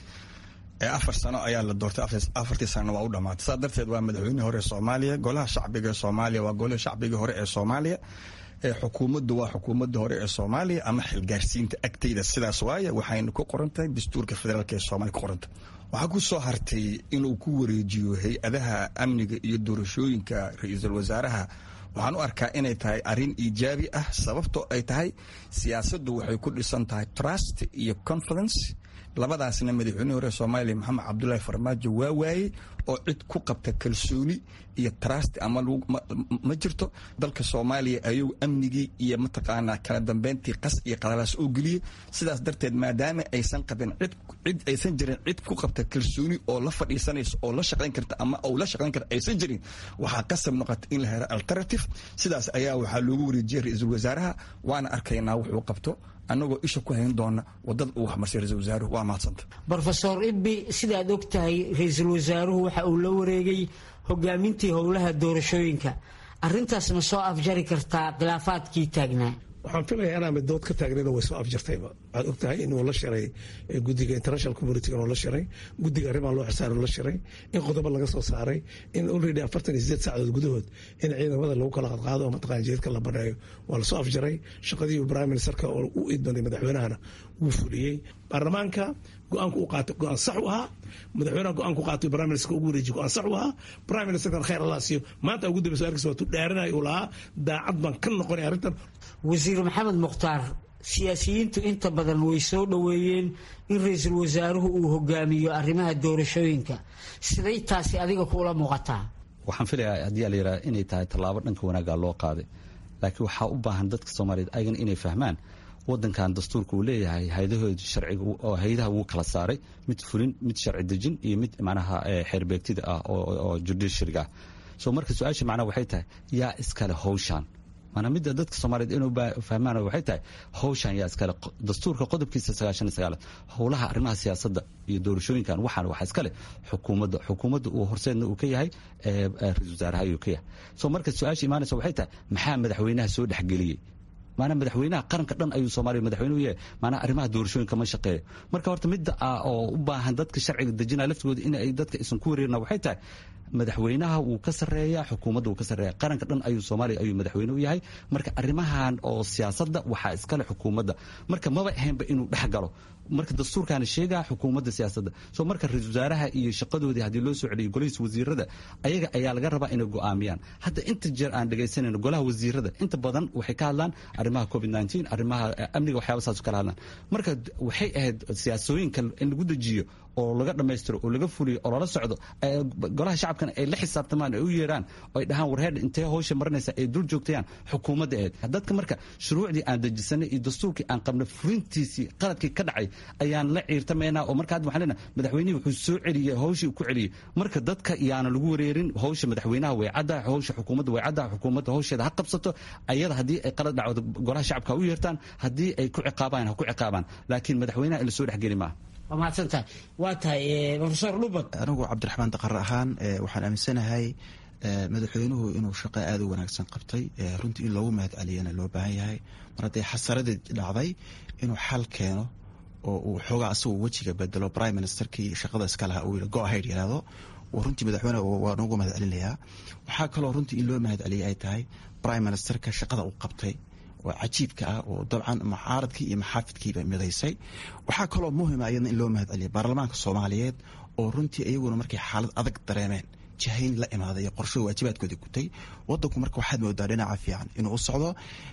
4 sano ayaa la doortay 4 sano waa u dhamaatay saa darteed waa madaxweynihii hore Soomaaliya golaha shacbiga Soomaaliya waa golaha shacbiga hore ee Soomaaliya xukuumaddu waa xukuumadda hore ee Soomaaliya ama xilgaarsiinta agtayda sidaas waaye waxayna ku qorantahay dastuurka federaalka ee Soomaaliya ku qoranta waxaa ku soo hartay inuu ku wareejiyo hay-adaha amniga iyo doorashooyinka ra-iisul wasaaraha waxaan u arkaa inay tahay arrin iijaabi ah sababtoo ay tahay siyaasaddu waxay ku dhisan tahay trust iyo confidence labadaasna madaxweynihii hore Soomaaliya Maxamed Cabdullaahi Farmaajo waa waayey oo cid ku qabta kalsooni iyo trust ama ma jirto dalka Soomaaliya ayuu amnigii iyo mataqaanaa kala dambeyntii qas iyo qalalaas oo geliyay sidaas darteed maadaama aysan qabin cid aysan jirin cid ku qabta kalsooni oo la fadhiisanayso oo la shaqayn karta ama oo la shaqayn karta aysan jirin waxaa qasab noqotay in la helo alternative sidaas ayaa waxaa loogu wareejiyay ra-iisul wasaaraha waana arkaynaa wuxuu qabto annagoo isha ku hayn doona wadada uu waxmarsay ra-iisul wasaaruhu waa mahadsanta brofesor ibbi sidaad og tahay ra-iisul wasaaruhu waxa uu la wareegay hogaamintii howlaha doorashooyinka arrintaas ma soo afjari kartaa khilaafaadkii taagnaa waxaan filayaa inaan midood ka taagnayna way soo afjartayba waxaad og tahay inuu la shiray guddiga international community inuu la shiray guddiga arrimaha loo xisaaray la shiray in qodobo laga soo saaray in already 48 saacadood gudahood in ciidamada lagu kala qaado oo mataqaan jeedka la baneeyo waa la soo afjaray shaqadii prime ministerka oo u idmanay madaxweynahana wuu fuliyey baarlamaanka go-aanku u qaatay go-aan sax u ahaa madaxweynaha go-aanku qaatay prime minister ugu wareejiyay go-aan sax u ahaa prime minister khayr Allah siiyo maanta ugu dambeysay arkiisa waa tu dhaaranay uu lahaa daacad baan ka noqonay arrintan wasiir maxamed mukhtaar siyaasiyiintu inta badan way soo dhoweeyeen in ra-iisul wasaaruhu uu hogaamiyo arrimaha doorashooyinka siday taasi adiga kuula muuqataa waxaan filayaa haddii la yidhaha inay tahay tallaabo dhanka wanaagga loo qaaday laakiin waxaa u baahan dadka Soomaaliyeed ayagana inay fahmaan wadankan dastuurka uu leeyahay hay'adahooda sharciga oo hay'adaha uu kala saaray mid fulin mid sharci dejin iyo mid macnaha xeerbeegtida ah oo judiciary-ga soo marka su'aasha macnaha waxay tahay yaa iskale hawshan mana midda dadka Soomaaliyeed inuu fahmaan waxay tahay hawshan yaa iskale dastuurka qodobkiisa 99 howlaha arrimaha siyaasadda iyo doorashooyinkan waxa iskale xukuumadda uu horseedna uu ka yahay ra-iisul wasaaraha uu ka yahay soo marka su'aasha imaanaysa waxay tahay maxaa madaxweynaha soo dhaxgeliyay maana madaxweynaha qaranka dhan ayuu Soomaaliya madaxweynuhu yahay maana arrimaha doorashooyinka ma shaqeeyo marka horta midda oo u baahan dadka sharciga dejinaya laftooda in ay dadka isan ku wareerna waxay tahay madaxweynaha wuu ka sareeyaa xukuumadda wuu ka sareeyaa qaranka dhan ayuu Soomaaliya ayuu madaxweyne u yahay marka arrimahan oo siyaasadda waxaa iskale xukuumadda marka maba ahaynba inuu dhex galo marka dastuurkaana sheegaa xukuumadda siyaasadda soo marka ra-iisul wasaaraha iyo shaqadoodii haddii loo soo celiyo golihiisa wasiirada ayaga ayaa laga rabaa inay go'aamiyaan hadda inta jeer aan dhegaysanayno golaha wasiirada inta badan waxay ka hadlaan arrimaha covid-19 arrimaha amniga waxyaaba saas kala hadlaan marka waxay ahayd siyaasooyinka in lagu dejiyo oo laga dhammaystiro oo laga fuliyo oo lala socdo golaha shacabkana ay la xisaabtamaan ay u yeeraan oo ay dhahaan warheed intee hawsha marinaysa ay dul joogtayaan xukuumadda dadka marka shuruucdii aan dejisanay iyo dastuurkii aan qabnay fulintiisii qaladkii ka dhacay ayaan la ciirtamaynaa oo marka hadda waxaan leenahay madaxweynuhu wuxuu soo celiyey hawshii ku celiyey marka dadka yaana lagu wareerin hawsha madaxweynaha way caddahay hawsha xukuumadda way caddahay xukuumadda hawsheeda ha qabsato ayada haddii ay qalad dhacdo golaha shacabka u yeertaan haddii ay ku ciqaabaan ha ku ciqaabaan laakiin madaxweynaha in la soo dhexgeli maaha ومعتنتها واتاي بروفيسور لوبك أنا عبد الرحمن دقرهان وحنا أمسناهاي madaxweynuhu inuu shaqo aad u wanaagsan qabtay runtii in loogu mahad celiyana loo baahan yahay mar hadday xasaradii dhacday inuu xal keeno oo uu xoogaa asagoo wejiga bedelo prime ministerkii shaqada iska lahaa uu go ahead yiraahdo runtii madaxweynaha waa noogu mahad celinayaa waxaa kaloo runtii in loo mahad celiyay ay tahay prime ministerka shaqada uu qabtay oo cajiibka ah oo dabcan mucaaradkii iyo maxaafidkiiba midaysay. waxaa kaloo muhima iyadna in loo mahadceliya baarlamaanka soomaaliyeed oo runtii iyaguna markay xaalad adag dareemeen jahayn la imaaday iyo qorsho waajibaadkooda gutay. wadanku marka waxaad moodaa dhinaca fiican inuu u socdo.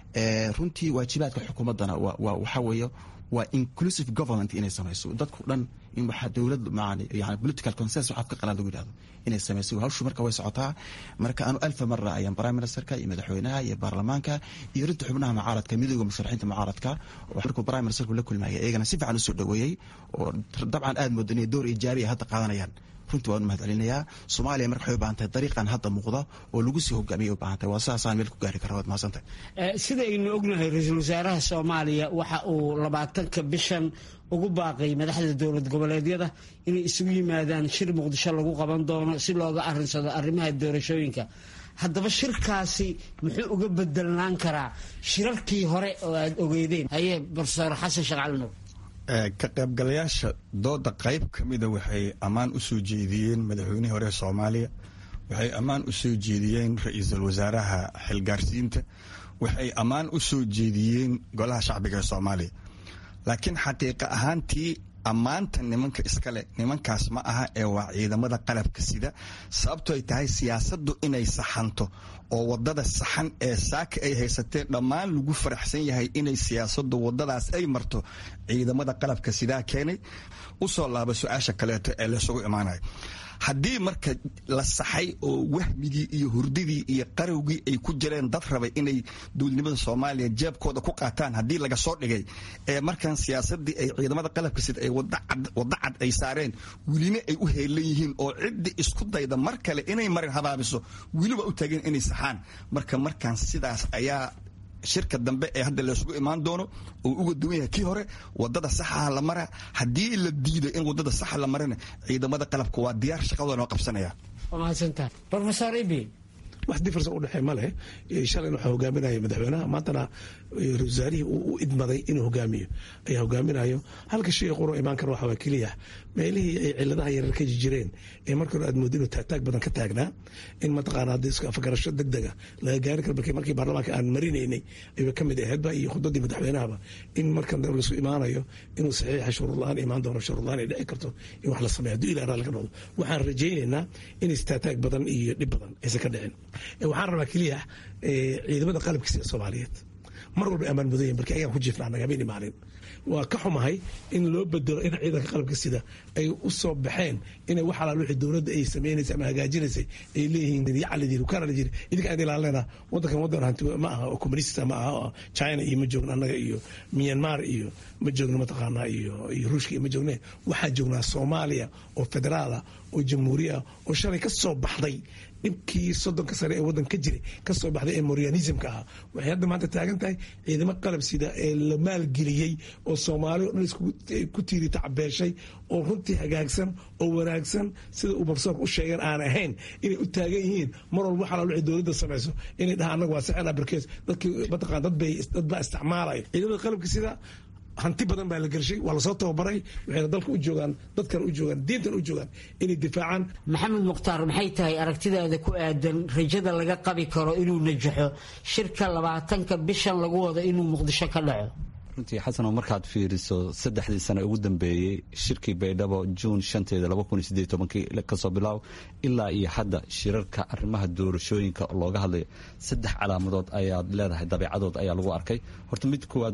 runtii waajibaadka xukuumaddana waxaa weeye waa inclusive government inay samayso dadku dhan in waxaa dowlad yani political consensus waxaa ka qalaan lagu yidhahdo inay samayso. hawshu marka way socotaa. marka anu alfa mara ayaan prime ministerka iyo madaxweynaha iyo baarlamaanka iyo rinta xubnaha mucaaradka midooda musharaxiinta mucaaradka markuu prime ministerku la kulmaya iyagana si fiican usoo dhaweeyey oo dabcan aad moodo inay door ijaabiya hadda qaadanayaan. runtii waan mahadcelinayaa. soomaaliya marka waxay u baahan tahay dariiqan hadda muuqda oo lagu sii hogaamiyay u baahan tahay. waa sidaasaan meel ku gaari kara. waad mahadsantahay. sida aynu ognahay ra-iisul wasaaraha soomaaliya waxa uu 20ka bishan ugu baaqay madaxda dowlad goboleedyada inay isugu yimaadaan shir muqdisho lagu qaban doono si looga arinsado arrimaha doorashooyinka. haddaba shirkaasi muxuu uga bedelnaan karaa shirarkii hore oo aad ogeydeen? haye profesor xasan sheekh cali nuur. ka qaybgalayaasha dooda qayb ka mida waxay ammaan u soo jeediyeen madaxweynihii hore soomaaliya, waxay ammaan u soo jeediyeen ra-iisul wasaaraha xilgaarsiinta, waxay ammaan u soo jeediyeen golaha shacbiga ee soomaaliya. laakiin xaqiiqa ahaantii ammaanta nimanka iskale nimankaas ma aha ee waa ciidamada qalabka sida. sababto ay tahay siyaasaddu inay saxanto oo wadada saxan ee saaka ay haysatee dhammaan lagu faraxsan yahay inay siyaasaddu wadadaas ay marto ciidamada qalabka sidaa keenay. usoo laaba su-aasha kaleeto ee laysugu imaanayo. haddii marka la saxay oo wahmigii iyo hurdidii iyo qarowgii ay ku jireen dad rabay inay dowladnimada soomaaliya jeebkooda ku qaataan haddii laga soo dhigay ee markan siyaasadii ay ciidamada qalabka sida ay wada cad ay saareen welina ay u heelan yihiin oo ciddii isku dayda mar kale inay marin habaabiso weliba u tageen inay saxaan. markaan sidaas ayaa shirka dambe ee hadda laysugu imaan doono oo uga duwan yahay kii hore. wadada saxaha la mara. haddii la diiday in wadada saxa la marana ciidamada qalabka waa diyaar shaqadooda noo qabsanaya. waa mahadsantahay profesor ibi. wax difference u dhexeey ma leh. shalayna waxaa hogaaminaya madaxweynaha, maantana wasaarihii uu u idmaday inuu hogaamiyo ayaa hogaaminayo. halka shay quro imaan kara waxaa waa keliya meelihii ay ciladaha yarar ka jireen ee marka hore aad moodo inuu taagtaag badan ka taagnaa in mataqaana haddii isku afgarasho degdega laga gaari karo. markii baarlamaanka aan marinaynay ayba ka mid ahaydba iyo khudbadii madaxweynahaba in markan laisku imaanayo inuu saxiixa shuruud la-aan imaan doono. shuruud la-aan ay dhici karto in wax la sameeyo hadduu ilaa raalli ka noqdo. waxaan rajaynaynaa in istaataag badan iyo dhib badan aysan ka dhicin. waxaan rabaa keliya ciidamada qalabkiisa ee soomaaliyeed mar walba ammaan mudan yahin markii ayaan ku jiifnaa nagamayni maalin. waa ka xumahay in loo bedelo in ciidanka qalabka sida ay u soo baxeen inay wax alaal wixii dowladda ay samaynaysay ama hagaajinaysay ay leeyihiin yacladiri ukaanadiri idinka aan ilaalinayna waddankan waddan hanti ma aha oo communista ma aha oo China iyo ma joogno annaga iyo Myanmar iyo ma joogno mataqaanaa iyo Ruushka iyo ma joogne. waxaan joognaa Soomaaliya oo federaala oo jamhuuriya oo shalay ka soo baxday dhibkii 30 sano ee waddan ka jiray ka soo baxday ee Morianismka ahaa. waxay hadda maanta taagan tahay ciidamo qalab sida ee la maalgeliyey oo Soomaaliya oo isku ku tiiri tacbeeshay oo runtii hagaagsan oo wanaagsan sida uu professorku u sheegay aan ahayn inay u taagan yihiin mar walba waxa la wixii dowladda samayso inay dhahaan anagu waa saxan abarkees dadkii mataqaan dad baa isticmaalay ciidamada qalabka sida hanti badan baa la gelshay waa lasoo tababaray waxayna dalka u joogaan dadkan u joogaan diintan u joogaan inay difaacaan. maxamed mukhtaar maxay tahay aragtidaada ku aadan rajada laga qabi karo inuu najaxo shirka 20ka bishan lagu wado inuu muqdisho ka dhaco? runtii xasano markaad fiiriso 3 sano ugu dambeeyey shirkii baydhabo June 5 2018 kasoo bilaaw ilaa iyo hadda shirarka arrimaha doorashooyinka looga hadlayo 3 calaamadood ayaad leedahay dabeecadood ayaa lagu arkay. horta mid koowaad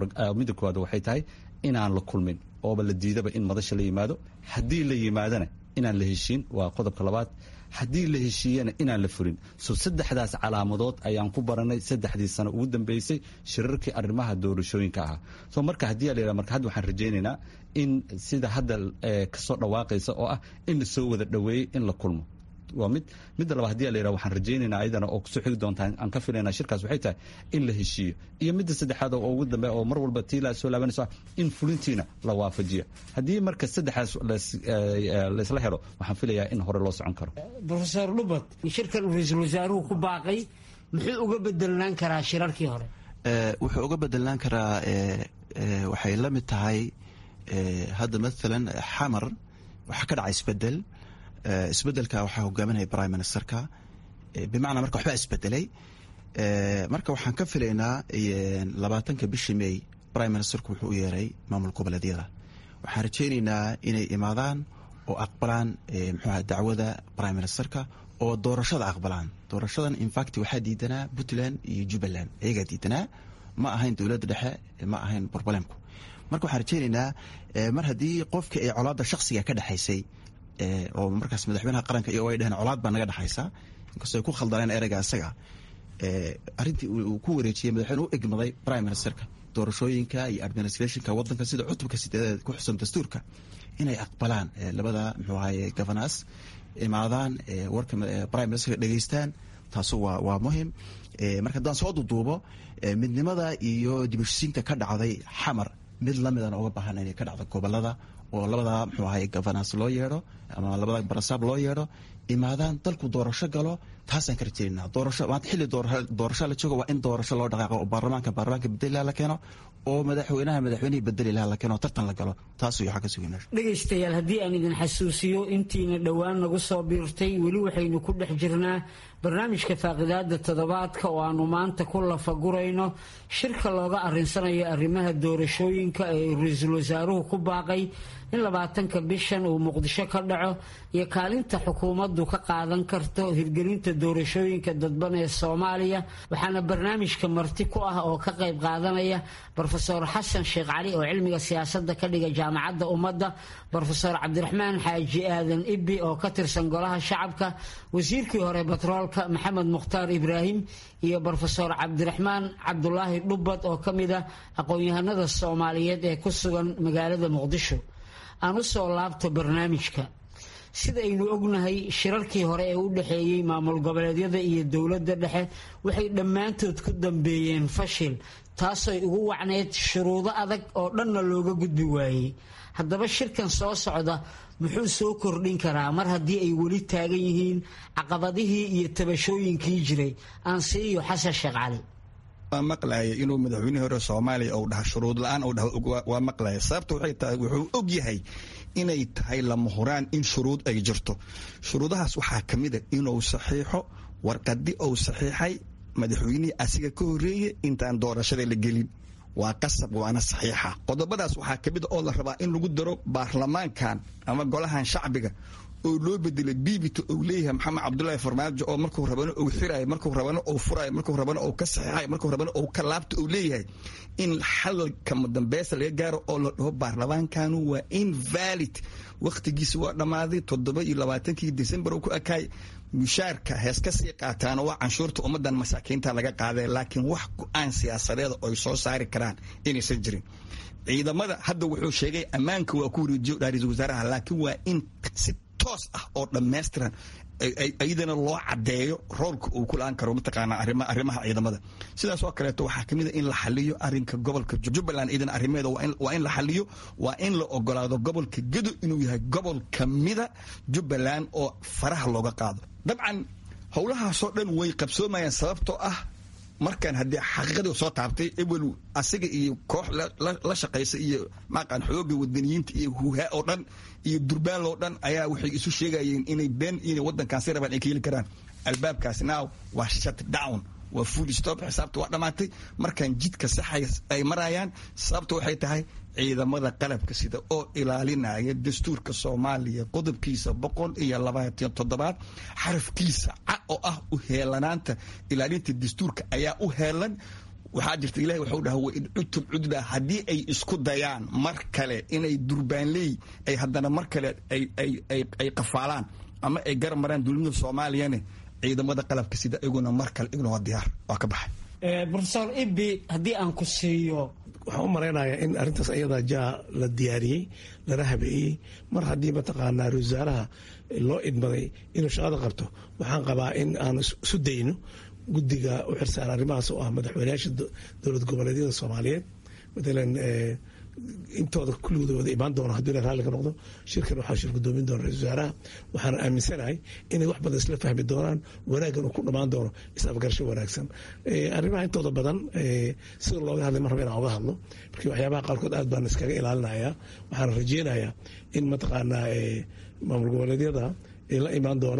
waxay tahay inaan la kulmin ooba la diidaba in madasha la yimaado. haddii la yimaadana inaan la heshiin waa qodobka labaad. haddii la heshiiyana inaan la furin. so 3daas calaamadood ayaan ku baranay 3 sano ugu dambeysay shirarkii arrimaha doorashooyinka ahaa. so marka haddii la yidhaha marka hadda waxaan rajaynaynaa in sida hadda kasoo dhawaaqaysa oo ah in la soo wada dhoweeyey in la kulmo. waa midda labaad haddii la yidhaha waxaan rajaynaynaa ayadana oo kusoo xigi doontaa aan ka filaynaa shirkaas waxay tahay in la heshiiyo. iyo midda saddexaad oo ugu dambe oo mar walba tii la soo laabanayso in fulintiina la waafajiyo. haddii marka 3daas laysla helo waxaan filayaa in hore loo socon karo. profesor Lubad, shirkan ra-iisul wasaaruhu ku baaqay muxuu uga bedelnaan karaa shirarkii hore? wuxuu uga bedelnaan karaa waxay la mid tahay hadda maalan xamar waxaa ka dhacay isbedel. isbedelka waxaa hogaaminaya prime ministerka bimacnaa marka waxbaa isbedelay marka waxaan ka filaynaa 20 bishii May prime ministerku wuxuu u yeeray maamul goboleedyada waxaan rajaynaynaa inay imaadaan oo aqbalaan muxuu dacwada prime ministerka oo doorashada aqbalaan doorashadan in fact waxa diidanaa Puntland iyo Jubaland ayaga diidanaa ma ahayn dawladda dhexe ma ahayn problemku marka waxaan rajaynaynaa mar hadii qofka ay colaadda shakhsiga ka dhaxaysay oo markaas madaxweynaha qaranka iyo ay dhahan colaad baa naga dhaxaysa inkastoo ay ku khaldaan erayga asaga arintii uu ku wareejiyay madaxweynuhu u egmaday prime ministerka doorashooyinka iyo administrationka wadanka sida cutubka 8 ku xusan dastuurka inay aqbalaan labada muxuu ahaayay governors imaadaan warka prime minister dhageystaan taasoo waa muhiim marka daan soo duubo midnimada iyo dibashiinta ka dhacday xamar mid lamidana uga baahan inay ka dhacdo gobolada oo labada muxuu ahaayay governors loo yeero ama labada barasab loo yeero imaadaan dalku doorasho galo taasaan ka rajaynaa doorasho waad xilli doorasho la joogo waa in doorasho loo dhaqaaqo oo baarlamaanka bedel la keeno oo madaxweynaha bedel la keeno tartan la galo taas iyo xaq sugan dhageystayaal haddii aan idin xasuusiyo intiina dhawaan nagu soo biirtay weli waxaynu ku dhex jirnaa barnaamijka faaqidaada toddobaadka oo aanu maanta ku lafagurayno shirka looga arinsanayo arrimaha doorashooyinka ee ra'iisul wasaaruhu ku baaqay in 20 bishan uu Muqdisho ka dhaco iyo kaalinta xukuumaddu ka qaadan karto hirgelinta doorashooyinka dadban ee Soomaaliya waxaana barnaamijka marti ku ah oo ka qayb qaadanaya Professor Xasan Sheekh Cali oo cilmiga siyaasadda ka dhiga jaamacadda ummadda Professor Cabdiraxmaan Xaaji Aadan Ibbi oo ka tirsan golaha shacabka wasiirkii hore batroolka Maxamed Mukhtaar Ibraahim iyo Professor Cabdiraxmaan Cabdullaahi Dhubbad oo kamid ah aqoon-yahanada Soomaaliyeed ee ku sugan magaalada Muqdisho aan u soo laabto barnaamijka sida aynu ognahay shirarkii hore ee u dhaxeeyay maamul goboleedyada iyo dawladda dhexe waxay dhammaantood ku dambeeyeen fashil taasoo ugu wacneed shuruudo adag oo dhanna looga gudbi waayay haddaba shirkan soo socda muxuu soo kordhin karaa mar haddii ay weli taagan yihiin caqabadihii iyo tabashooyinkii jiray aan siiyo Xasan Sheekh Cali maqlaayay inuu madaxweynaha hore Soomaaliya uu dhaha shuruud la'aan uu dhaha waa maqlaayay sababtu waxay tahay wuxuu og yahay inay tahay lama huraan in shuruud ay jirto shuruudahaas waxaa kamid ah inuu saxiixo warqadi uu saxiixay madaxweynihii asiga ka horeeyay intaan doorashada la gelin waa qasab waana saxiixa qodobadaas waxaa kamid oo la rabaa in lagu daro baarlamaankan ama golahan shacbiga oo loo bedelay biibito oo leeyahay Maxamed Cabdullaahi Farmaajo oo markuu rabano uu xiraay markuu rabano uu furaay markuu rabano uu ka saxiixay markuu rabano uu ka laabto uu leeyahay in xalka madambeys laga gaaro oo la dhaho baarlamaankan waa invalid waqtigiisa waa dhamaaday 27 December uu ku akay mushaarka heeska sii qaataan waa canshuurta ummadan masaakiinta laga qaaday laakiin wax go'aan siyaasadeed oo ay soo saari karaan inaysan jirin ciidamada hadda wuxuu sheegay ammaanka waa ku wareejiyo ra'iisul wasaaraha laakiin waa in si toos ah oo dhameystiran ayadana loo cadeeyo roolka uu ku laan karo mataqaana arrimaha ciidamada sidaas oo kale waxaa kamid ah in la xaliyo arrinka gobolka Jubaland idan arrimeeda waa in la xaliyo waa in la ogolaado gobolka Gedo inuu yahay gobol kamida Jubaland oo faraha looga qaado dabcan howlahaas oo dhan way qabsoomayaan sababtoo ah markaan haddii xaqiiqadii soo taabtay ebelu asiga iyo koox la shaqaysa iyo maqan xooga wadaniyiinta iyo huuha oo dhan iyo durbaan oo dhan ayaa waxay isu sheegayeen inay been inay wadankan si rabaan ay ka heli karaan albaabkaas now waa shut down waa full stop xisaabta waa dhamaatay markaan jidka saxay ay marayaan sababta waxay tahay ciidamada qalabka sida oo ilaalinaya dastuurka Soomaaliya qodobkiisa 127 xarafkiisa oo ah u heelanaanta ilaalinta dastuurka ayaa u heelan waxaa jirta Ilaahay wuxuu dhahay waa in cutub cudda hadii ay isku dayaan mar kale inay durbaanley ay haddana mar kale ay qafaalaan ama ay garmaraan dawladda Soomaaliyana ciidamada qalabka sida iguna mar kale iguna diyaar waa ka baxay Professor Ibbi haddii aan ku siiyo waxaan u maraynayaa in arrintaas ayadaa jaa la diyaariyey lana habeeyey mar haddii mataqaanaa wasaaraha loo idmaday inuu shaqada qabto waxaan qabaa in aan isu dayno guddiga u xirsaaran arrimahaas oo ah madaxweynayaasha dowlad goboleedyada Soomaaliyeed matalan intooda kulligooda wada imaan doona haddii la raalli ka noqdo shirkan waxaa shir gudoomin doona ra-iisul wasaaraha waxaan aaminsanahay inay wax badan isla fahmi doonaan wanaaggan uu ku dhammaan doono is-afgarasho wanaagsan arrimaha intooda badan sida looga hadlay mar raba inaan oga hadlo markii waxyaabaha qaarkood aad baan iskaga ilaalinayaa waxaan rajeynayaa in mataqaanaa maamul goboleedyada ay la imaan doonaan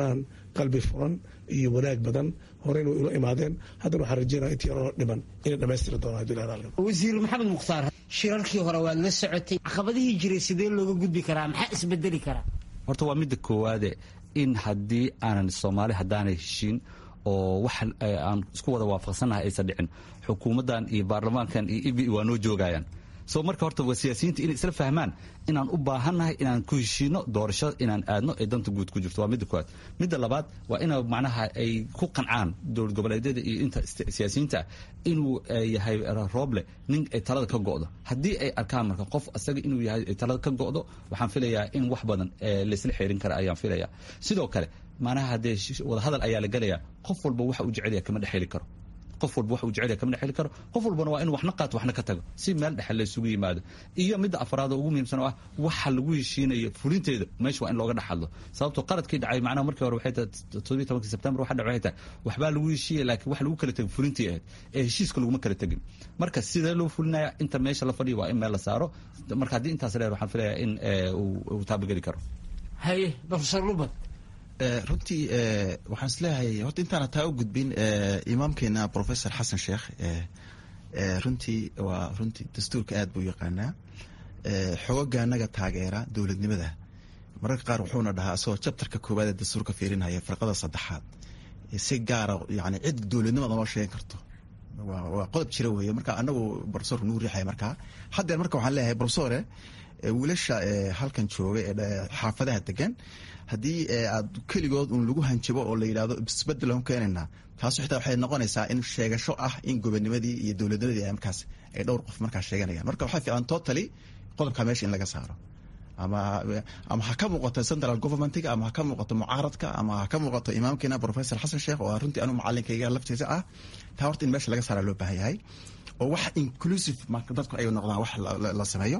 qalbi furan iyo wanaag badan horeyna way ula imaadeen haddana waxaan rajeynaya intii yaroo dhiman inay dhammaystiri doonaan haddii la ilaaliyo. wasiir maxamed mukhtaar, shirarkii hore waad la socotay, caqabadihii jiray sidee looga gudbi karaa, maxaa isbedeli karaa? horta waa midda koowaade in haddii aanan soomaali haddaanay heshiin oo wax aan isku wada waafaqsannahay aysan dhicin, xukuumaddan iyo baarlamaankan iyo ibi waa noo joogayaan. soo marka horta waa siyaasiyiinta inay isla fahmaan inaan u baahannahay inaan ku heshiino doorashada inaan aadno ee danta guud ku jirto. waa midda koowaad. midda labaad waa ina macnaha ay ku qancaan dowlad goboleedyada iyo inta siyaasiyiinta inuu yahay Rooble nin ay talada ka go'do. haddii ay arkaan marka qof asaga inuu yahay ay talada ka go'do, waxaan filayaa in wax badan la isla xeerin kara ayaan filayaa. sidoo kale macnaha haddee wada hadal ayaa la gelayaa, qof walba waxa uu jecel yahay kama dhexeli karo. qof walba wax uu jecel yahay kama dhexeli karo. qof walbana waa inuu waxna qaato waxna ka tago si meel dhexe la isugu yimaado. iyo midda afraad oo ugu muhiimsan oo ah waxa lagu heshiinayo fulinteeda meesha waa in looga dhaxadlo. sababtoo qaladkii dhacay macnaha markii hore waxay tahay 17 Sebtembar waxa dhacay tahay waxbaa lagu heshiiyay laakiin wax lagu kala tagay fulintii ahayd ee heshiiska laguma kala tagin. marka sidee loo fulinaya inta meesha la fadhiyo waa in meel la saaro. marka haddii intaas leeyahay waxaan filayaa in uu taabageli karo. haye Professor Lubad, runtii waxaan isleeyahay horta intaana taa u gudbin imaamkeena Professor Xasan Sheekh runtii waa runtii dastuurka aad buu yaqaanaa, xoogga anaga taageera dowladnimada. mararka qaar wuxuuna dhahaa asagoo chapterka koowaad ee dastuurka fiirinaya farqada 3aad si gaara yani cid dowladnimada ma sheegan karto. waa qodob jira weeye. marka anagu professor nuu riixay markaa haddeer marka waxaan leeyahay professor wiilasha halkan jooga ee xaafadaha degan haddii aad keligood un lagu hanjabo oo la yidhaahdo isbedel aan keenaynaa, taas xitaa waxay noqonaysaa in sheegasho ah in gobonimadii iyo dowladnimadii ay markaas ay dhowr qof markaas sheeganayaan. marka waxaa fiican totally qodobka meesha in laga saaro, ama ha ka muuqato central governmentiga, ama ha ka muuqato mucaaradka, ama ha ka muuqato imaamkeena Professor Xasan Sheekh oo runtii anu macalinkayga laftiisa ah. taa horta in meesha laga saara loo baahan yahay oo wax inclusive marka dadku ay noqdaan wax la sameeyo.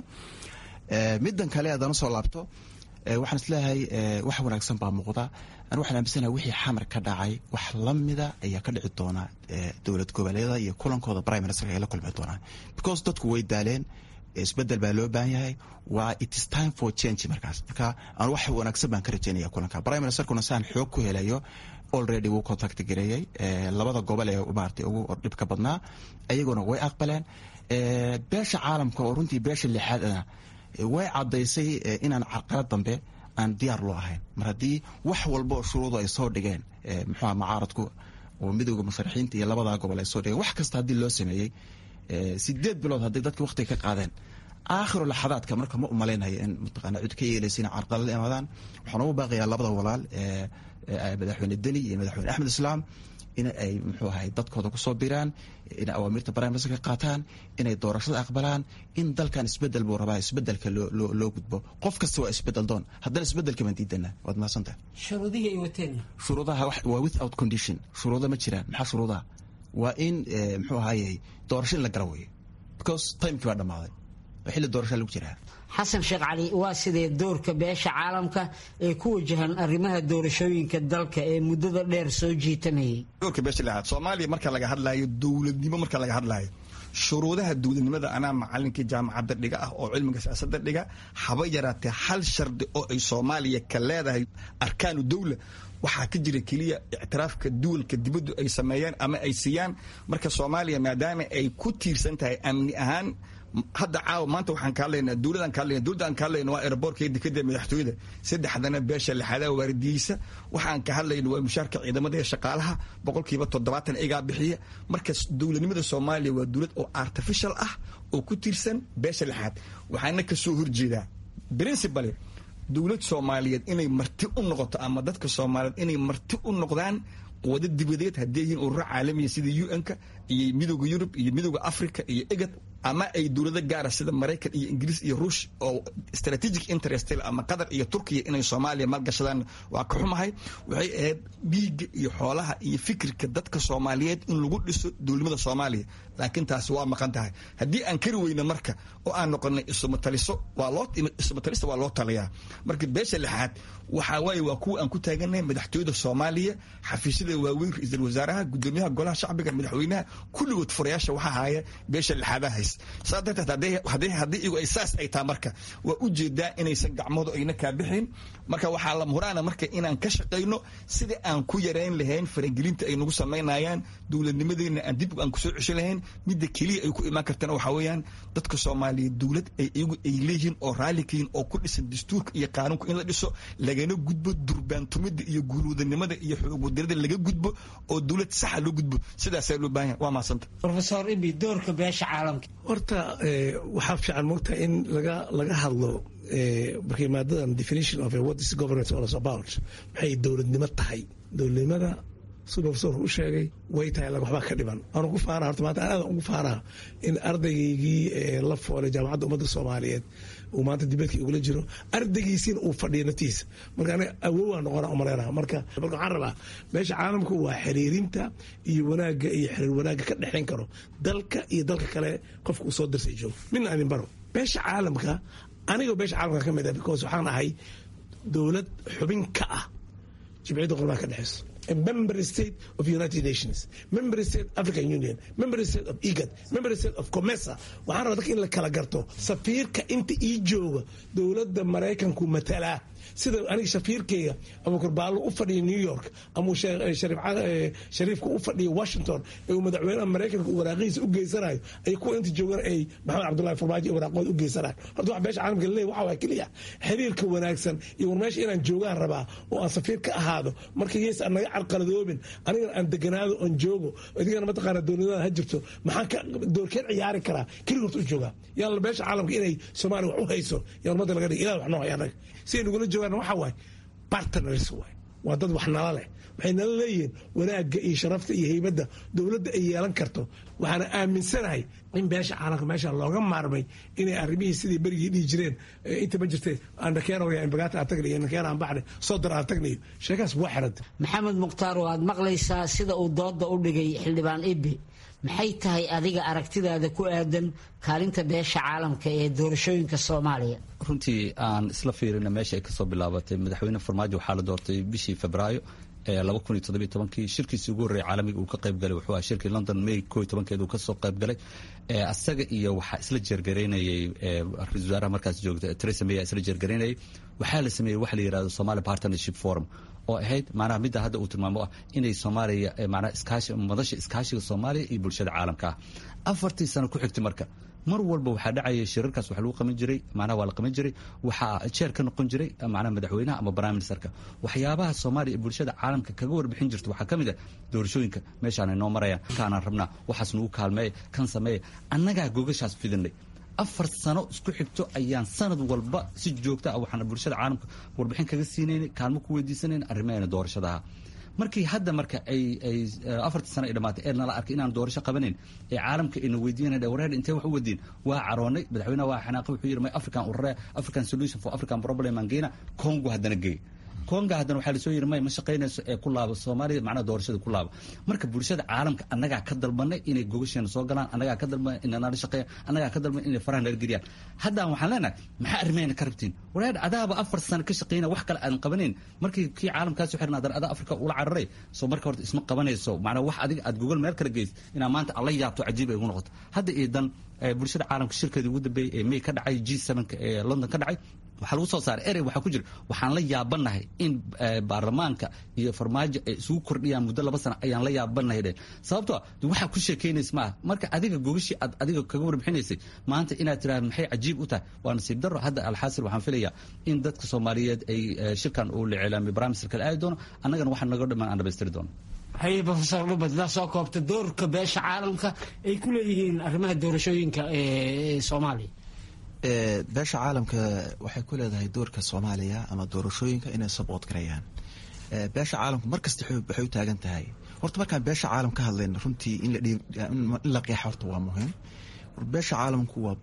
middan kale haddana soo laabto waxaan isleeyahay wax wanaagsan baa muuqda. anu waxaan aaminsanahay wixii xamar ka dhacay wax lamida ayaa ka dhici doona dowlad goboleedyada iyo kulankooda prime minister ay la kulmi doonaan, because dadku way daaleen, isbedel baa loo baahan yahay. waa it is time for change. markaas marka anu wax wanaagsan baan ka rajaynaya kulanka prime ministerkuna saan xoog ku helayo already wuu contact gareeyay labada gobol ee maartay ugu dhibka badnaa, ayaguna way aqbaleen. beesha caalamka oo runtii beesha lixaadna way cadaysay inaan carqalad dambe aan diyaar loo ahayn. mar haddii wax walba oo shuruudo ay soo dhigeen muxuu mucaaradku oo midowga musharaxiinta iyo labada gobol ay soo dhigeen, wax kasta haddii loo sameeyey 8 bilood haddii dadka waqti ka qaadeen aakhiru laxadaadka marka ma umaleynaya in mutaqana cid ka yeelaysiin carqalad imaadaan. waxaan ugu baaqayaa labada walaal madaxweyne Deni iyo madaxweyne Axmed Islaam in ay muxuu ahay dadkooda ku soo biraan, in awaamirta prime minister ka qaataan, inay doorashada aqbalaan, in dalkan isbedel buu rabaa, isbedelka loo gudbo. qof kasta waa isbedel doon, haddana isbedelka ma diidana. waad mahadsantahay. shuruudihii ay wateen shuruudaha waa without condition. shuruudo ma jiraan. maxaa shuruudaha? waa in muxuu ahaayey doorasho in la gala weeye, because timekii baa dhammaaday, xilli doorasho lagu jiraa. xasan sheekh cali, waa sidee doorka beesha caalamka ee ku wajahan arrimaha doorashooyinka dalka ee muddada dheer soo jiitamayay? doorka beesha lixaad Soomaaliya marka laga hadlayo dowladnimo, marka laga hadlayo shuruudaha dowladnimada, anaa macalinkii jaamacadda dhiga ah oo cilmiga siyaasadda dhiga, haba yaraatee hal shardi oo ay Soomaaliya ka leedahay arkaanu dawla waxaa ka jira keliya ictiraafka duwalka dibaddu ay sameeyaan ama ay siiyaan. marka Soomaaliya maadaama ay ku tiirsan tahay amni ahaan, hadda caawa maanta waxaan ka hadlaynaa dowladaan ka hadlaynaa waa airportka dekedda madaxtooyada, saddexdana beesha lixaadaha waardiyeysa. waxaan ka hadlaynaa waa mushaarka ciidamada ee shaqaalaha 70% iyagaa bixiya. marka dowladnimada Soomaaliya waa dowlad oo artificial ah oo ku tiirsan beesha lixaad. waxaana ka soo horjeedaa principally dowlad Soomaaliyeed inay marti u noqoto, ama dadka Soomaaliyeed inay marti u noqdaan quwado dibadeed haddii yihiin ururo caalamiya sida UN-ka iyo midowga Yurub iyo midowga Afrika iyo IGAD, ama ay dowlado gaara sida Maraykan iyo Ingiriis iyo Ruush oo strategic interest ama Qatar iyo Turkiya inay Soomaaliya maalgashadaan. waa ka xumahay. waxay ahayd dhiigga iyo xoolaha iyo fikirka dadka Soomaaliyeed in lagu dhiso dowladnimada Soomaaliya, laakiin taasi waa maqan tahay. haddii aan kari weyno marka oo aan noqonay ismataliso waa loo taliyaa. marka beesha lixaad waxaa waaye waa kuwa aan ku taaganahay madaxtooyada Soomaaliya, xafiisyada waaweyn, ra'iisul wasaaraha, gudoomiyaha golaha shacbiga, madaxweynaha, kulligood furayaasha waxaa haya beesha lixaadaha haysa. saa darteed haddii igu ay saas ay tahay marka waa ujeedaa inaysan gacmoodu ayna kaa bixin marka waxaa lama huraana marka inaan ka shaqayno sidii aan ku yareyn lahayn faragelinta ay nagu samaynayaan dowladnimadeena aan dib aan kusoo cesho lahayn midda keliya ay ku imaan kartana waxaa weeyaan dadka soomaaliyeed dowlad ay iyagu ay leeyihiin oo raalli ka yihiin oo ku dhisan dastuurka iyo qaanuunka in la dhiso lagana gudbo durbaantumida iyo guuluudanimada iyo xoogwadanida laga gudbo oo dowlad saxa loo gudbo sidaasaa loo baahan yahay waa mahadsanta professor ibi doorka beesha caalamka horta waxaa fiican moogtaa in laga hadlo markay maadadan definition of what is governance all about maxay dowladnimo tahay dowladnimada sida professor u sheegay way tahay waxbaa ka dhiman aan ugu faanaa horta maanta aad ugu faanaa in ardaygii la foolay jaamacadda ummadda Soomaaliyeed uu maanta dibadka ugula jiro ardaygiisina uu fadhiyo naftiisa marka aniga awoowa noqona umaleynaa marka waxaan rabaa meesha caalamku waa xiriirinta iyo wanaagga iyo xiriir wanaagga ka dhexeyn karo dalka iyo dalka kale qofku uu soo dirsay joogo midna aan baro beesha caalamka aniga beesha caalamka ka mid ah because waxaan ahay dowlad xubin ka ah jibcida qolba ka dhaxayso a member state of United Nations, member state African Union, member state of IGAD, member state of COMESA. waxaan rabaa dadka in la kala garto safiirka inta ii jooga dowladda Mareykanku matala sida aniga safiirkeyga Abuukar Baalo u fadhiyo New York ama Shariifku u fadhiyo Washington ee madaxweynaha Mareykanka uu waraaqiisa u geysanayo ay ku inta joogan ay Maxamed Cabdullaahi Farmaajo waraaqood u geysanayo horta wax beesha caalamka leeyahay waxa waa kaliya xiriirka wanaagsan iyo meesha inaan joogaan rabaa oo aan safiir ka ahaado marka yees anaga carqaladoobin aniga aan deganaado on joogo adigana ma taqaana dowladda ha jirto maxaan ka doorkeen ciyaari karaa kaligood u jooga yalla beesha caalamka inay Soomaaliya wax u hayso yaa ummadda laga dhigay ilaa wax noo hayaan si nugula joogaan waxa waay partners waay waa dad wax nala leh waxay nala leeyihiin wanaagga iyo sharafta iyo haybadda dowladda ay yeelan karto waxaana aaminsanahay in beesha caalamka meesha looga maarmay inay arrimihii sidii berigii dhihi jireen inta ma jirtay andhakeenoya inbagaata aan tagnayo inakeen aan baxnay soo dar aan tagnayo sheekaas waa xiranta maxamed mukhtaar waad maqlaysaa sida uu dooda u dhigay xildhibaan ibi maxay tahay adiga aragtidaada ku aadan kaalinta beesha caalamka ee doorashooyinka Soomaaliya runtii aan isla fiirina meesha ay ka soo bilaabatay madaxweyne Farmaajo waxaa la doortay bishii Febraayo 2017 shirkiisii ugu horreeyay caalamiga uu ka qayb galay wuxuu ahaa shirkii London May 11 uu ka soo qayb galay asaga iyo waxa isla jeergareynayay ra'iisul wasaaraha markaas joogta Theresa May isla jeergareynayay waxaa la sameeyay wax la yiraahdo Somali Partnership Forum oo ahayd maanaha midda hadda uu tilmaamo ah inay Soomaaliya maanaha iskaashiga Soomaaliya iyo bulshada caalamka 4 sano ku xigtay marka mar walba waxaa dhacaya shirarkaas wax lagu qaban jiray maanaha waa la qaban jiray waxaa chair ka noqon jiray maanaha madaxweynaha ama prime ministerka waxyaabaha Soomaaliya iyo bulshada caalamka kaga warbixin jirto waxaa kamid ah doorashooyinka meeshaan ay noo marayaan kaana rabnaa waxaas nagu kaalmeey kan sameey annaga gogashaas fidinay 4 sano isku xigto ayaan sanad walba si joogto ah waxaan bulshada caalamka warbixin kaga siinayna kaalmo ku weydiisanayna arrimaha doorashada markii hadda marka ay 4 sano ay dhamaatay ee nala arkay inaan doorasho qabanayn ee caalamka ina weydiinayna wareer intee wax u wadiin waa caroonay madaxweynaha waa xanaaqay wuxuu yiri African solution for African problem angeena Congo haddana geey Konga haddana waxaa la soo yiri ma shaqeynayso ee ku laabo Soomaaliya macna doorashada ku laabo marka bulshada caalamka annaga ka dalbanay inay gogosheena soo galaan annaga ka dalbanay in nala shaqeeyo annaga ka dalbanay inay faraha naga geliyaan hadda waxaan leenahay maxaa arrimeena ka rabtiin wareer adaaba 4 sano ka shaqeeyna wax kale aan qabanin markii kii caalamkaas u xirnaa dar Afrika ula cararay soo marka horta isma qabanayso macna wax adiga aad Google meel kala geys ina maanta alla yaabto cajiib ay ugu noqoto hadda iidan bulshada caalamka shirkadii ugu dambeeyay ee May ka dhacay G7 ee London ka dhacay waxa lagu soo saaray erey waxa ku jira waxaan la yaabanahay in baarlamaanka iyo farmaajo ay isugu kordhiyaan muddo 2 sano ayaan la yaabanahay sababtoo waxa ku sheekeynaysa ma marka adiga gogashi adiga kaga warbixinaysay maanta inaad tiraahdo maxay cajiib u tahay waa nasiib darro hadda alxaasil waxaan filayaa in dadka Soomaaliyeed ay shirkan uu la cilaamay barnaamijka ay doono annagana waxa naga dhamaan aan dhameystiri doono hay professor Lubad la soo koobta doorka beesha caalamka ay ku leeyihiin arrimaha doorashooyinka ee Soomaaliya beesha caalamka waxay ku leedahay doorka Soomaaliya ama doorashooyinka inay support gareeyaan beesha caalamku markasta waxay u taagan tahay horta markaan beesha caalam ka hadlayno runtii in la qeexo horta waa muhiim beesha caalamku waa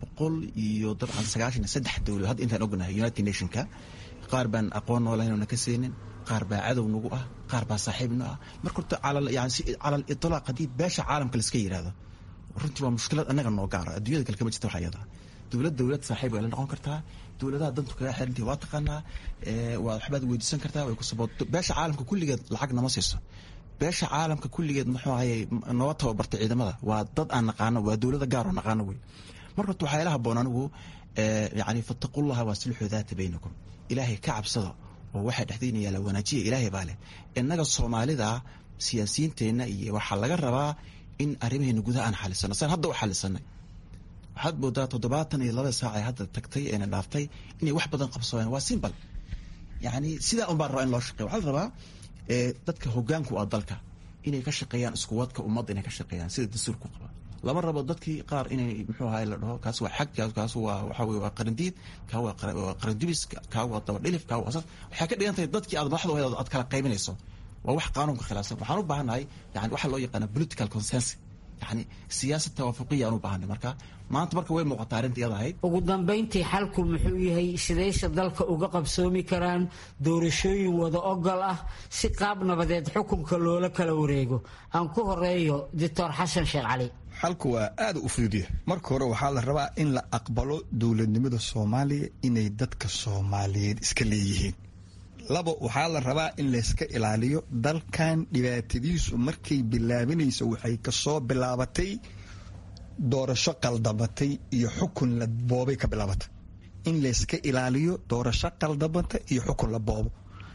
193 dawlad hadda intaan ognahay United Nationka qaar baan aqoon noolayn ka seenin qaar baa cadow nagu ah qaar baa saaxiibna ah marka horta calal iطلاaq hadii beesha caalamka la iska yiraahdo runtii waa mushkilad anaga noo gaar adduunyada kale kama jirto waxyada dawlad saaxiib ay la noqon kartaa dawladaha dantu kaga xirantii waa taqaanaa waa waxbaad weydiisan kartaa way ku sabood beesha caalamka kulligeed lacag nama siiso beesha caalamka kulligeed muxuu ahaayay noo tababartay ciidamada waa dad aan naqaano waa dawlada gaar oo naqaano way marka waxaa ila haboon anigu yani fattaqullaha waslixuu daata baynakum ilaahay ka cabsada oo waxaa dhexdiina yaala wanaajiya ilaahay baa leh. innaga soomaalida siyaasiyiinteenna iyo waxaa laga rabaa in arrimaheena gudaha aan xalisano saan hadda u xalisanay. waxaad moodaa 72 saac ay hadda tagtay eena dhaaftay inay wax badan qabsadeen. waa simbal yani sidaa un baan rabaa in loo shaqeeyo. waxaa la rabaa dadka hoggaanku ah dalka inay ka shaqeeyaan isku wadka ummadda inay ka shaqeeyaan sida dastuurku qaba. lama rabo dadkii qaar inay muxuu ahaay la dhaho kaas waa xag kaas waa waxa weeye waa qarandiid kaa waa qarandibis kaa waa dabadhilif kaa waa asas. waxay ka dhigan tahay dadkii aad madaxda ahayd aad kala qaybinayso waa wax qaanuunka khilaafsan. waxaan u baahannahay yani waxa loo yaqaana political consensus yani siyaasad tawaafuqiya aan u baahanay. marka maanta marka way muuqataa arrinta iyada ahayd. ugu dambayntii xalku muxuu yahay? sidayse dalka uga qabsoomi karaan doorashooyin wada ogol ah si qaab nabadeed xukunka loola kala wareego? aan ku horeeyo doctor xasan sheekh cali. xalku waa aad u fududiya. marka hore waxaa la rabaa in la aqbalo dowladnimada Soomaaliya inay dadka Soomaaliyeed iska leeyihiin. labo, waxaa la rabaa in layska ilaaliyo dalkan dhibaatadiisu markay bilaabinayso waxay kasoo bilaabatay doorasho qaldabatay iyo xukun la boobay ka bilaabatay. in layska ilaaliyo doorasho qaldabatay iyo xukun la boobo.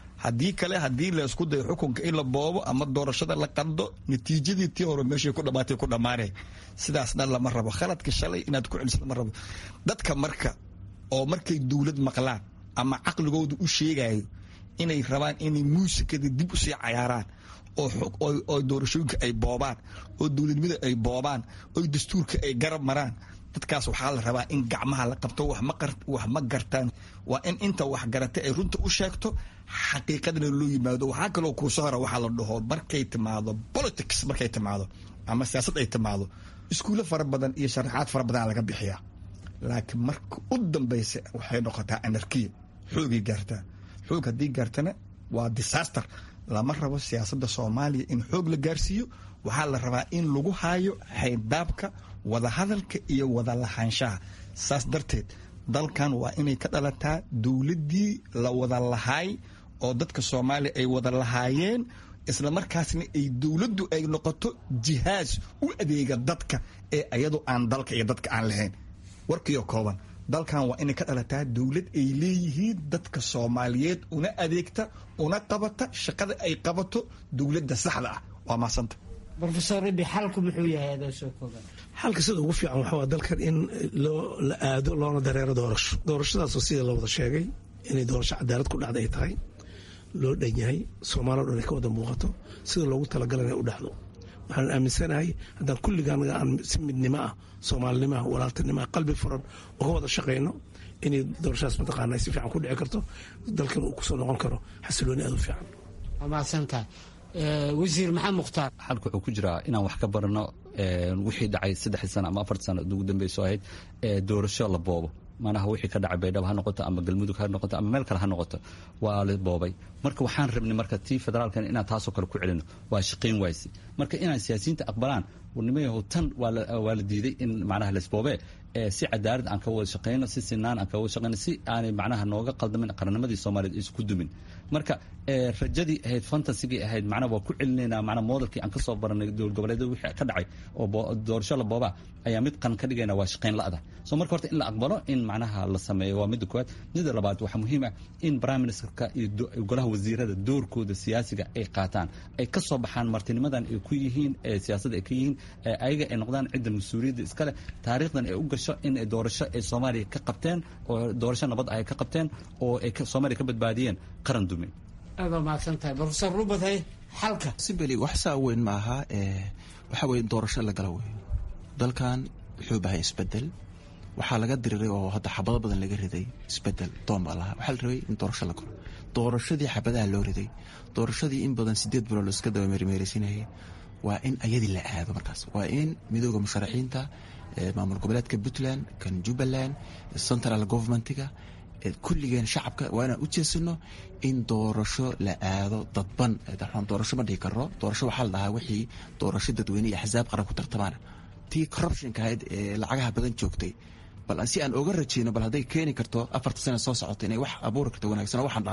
haddii laysku dayo xukunka in la boobo ama doorashada la qaldo natiijadii tii hore meeshay ku dhamaatay ku dhamaanay. sidaasna lama rabo. khaladka shalay inaad ku celiso lama rabo. dadka marka oo markay dowlad maqlaan ama caqligoodu u sheegayo inay rabaan inay muusikada dib u sii cayaaraan oo doorashooyinka ay boobaan oo dowladnimada ay boobaan oo dastuurka ay garab maraan, dadkaas waxaa la rabaa in gacmaha la qabto. wax ma gartaan. waa in inta wax garatay ay runta u sheegto, xaqiiqadana loo yimaado. waxaa kaloo kuuso hora waxaa la dhaho markay timaado politics, markay timaado ama siyaasad ay timaado iskuulo fara badan iyo sharaxaad fara badan laga bixiyaa. laakiin marka u dambaysa waxay noqotaa anarkiya. xoogay gaartaa. xoog haddii gaartana waa disaster. lama rabo siyaasadda Soomaaliya in xoog la gaarsiiyo. waxaa la rabaa in lagu haayo xayndaabka wada hadalka iyo wada lahaanshaha. saas darteed dalkan waa inay ka dhalataa dowladdii la wada lahaay oo dadka Soomaaliya ay wada lahaayeen, isla markaasna ay dowladdu ay noqoto jihaas u adeega dadka ee ayadu aan dalka iyo dadka aan lahayn. warkiyo kooban, dalkan waa inay ka dhalataa dowlad ay leeyihiin dadka Soomaaliyeed una adeegta una qabata shaqada ay qabato dowladda saxda ah. waa maasanta Professor Ribi, xalku muxuu yahay adaa soo kooban? xalka sida ugu fiican waxaa waa dalkan in la aado loona dareero doorasho. doorashadaasoo sida la wada sheegay inay doorasho cadaalad ku dhacda ay tahay, loo dhan yahay, Soomaaliya dhan ay ka wada muuqato, sida loogu talagalay inay u dhacdo. waxaan aaminsanahay haddaan kulligaan aan si midnimo ah, Soomaalinimo ah, walaaltinimo ah, qalbi furan uga wada shaqeyno inay doorashadaas mataqaana si fiican ku dhici karto, dalkan uu kusoo noqon karo xasilooni aad u fiican. waa mahadsantahay. wasiir maxamed mukhtaar. xalka wuxuu ku jiraa inaan wax ka barano wixii dhacay 3 sano ama 4 sano ugu dambayso ahayd doorasho la boobo. manaha wixii ka dhacay Baydhabo ha noqoto ama Galmudug ha noqoto ama meel kale ha noqoto waa la boobay. marka waxaan rabnay marka tii federaalkan inaan taasoo kale ku celino waa shaqayn waysi. marka inaan siyaasiyiinta aqbalaan warnimayahow tan waa la diiday in macnaha laisboobee si cadaalad aan ka wada shaqeyno, si sinaan aan ka wada shaqeyno, si aanay macnaha nooga qaldamin qaranimadii Soomaaliyeed isku dumin. marka rajadii ahayd fantasigii ahayd macnaha waa ku celinaynaa macnaha modelkii aan ka soo baranay dowlad goboleedyada wixii ka dhacay oo doorasho la boobaa ayaa mid qan ka dhigayna waa shaqayn la'da. soo marka horta in la aqbalo in macnaha la sameeyo waa midda koowaad. midda labaad waxaa muhiim ah in prime ministerka iyo golaha wasiirada doorkooda siyaasiga ay qaataan, ay ka soo baxaan martinimadan ay ku yihiin siyaasadda ay ka yihiin, ayaga ay noqdaan cidda mas-uuliyadda iskale, taariikhdan ay u gasho in ay doorasho ay Soomaaliya ka qabteen oo doorasho nabad ay ka qabteen oo ay Soomaaliya ka badbaadiyeen qaran dumin. aad waa mahadsantahay. Professor Rubathay, xalka simbali wax saa weyn ma aha. waxa weeye doorasho la gala weyn. dalkan wuxuu bahay isbedel. waxaa laga diriray oo hadda xabado badan laga riday isbedel doon baa lahaa. waxaa la rabay in doorasho la galo. doorashadii xabadaha loo riday, doorashadii in badan 8 bilood iska daba meermeeraysinayay, waa in ayadii la aado. markaas waa in midooda musharaxiinta, maamul goboleedka Puntland, kan Jubbaland, central governmentiga, kulligeen shacabka waa inaan u jeesano in doorasho la aado dadban. doorasho ma dhihi karo. doorasho waxaa la dhahaa wixii doorasho dadweyne iyo axsaab qaran ku tartamaan. tii corruptionka ahayd ee lacagaha badan joogtay, bal si aan oga rajeyno bal hadday keeni karto 4 sano soo socota inay wax abuuri karto wanaagsan oo waxaan dhaama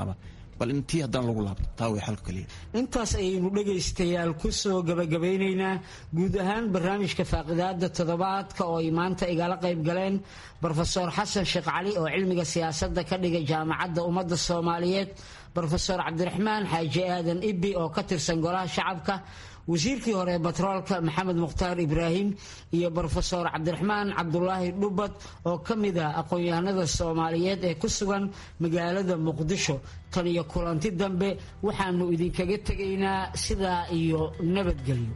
bal intii haddana lagu laabto taa way xalka kaliya. intaas ayaynu dhegaystayaal ku soo gabagabeynaynaa guud ahaan barnaamijka faaqidaada toddobaadka oo ay maanta igala qayb galeen brofesor xasan sheekh cali oo cilmiga siyaasadda ka dhigay jaamacadda ummadda soomaaliyeed, brofesor cabdiraxmaan xaaji aadan ibbi oo ka tirsan golaha shacabka, wasiirkii hore batroolka maxamed mukhtaar ibraahim iyo brofesor cabdiraxmaan cabdulaahi dhubad oo ka mid ah aqoon-yahanada soomaaliyeed ee ku sugan magaalada muqdisho. tan iyo kulanti dambe waxaanu idinkaga tegaynaa sidaa iyo nabadgelyo.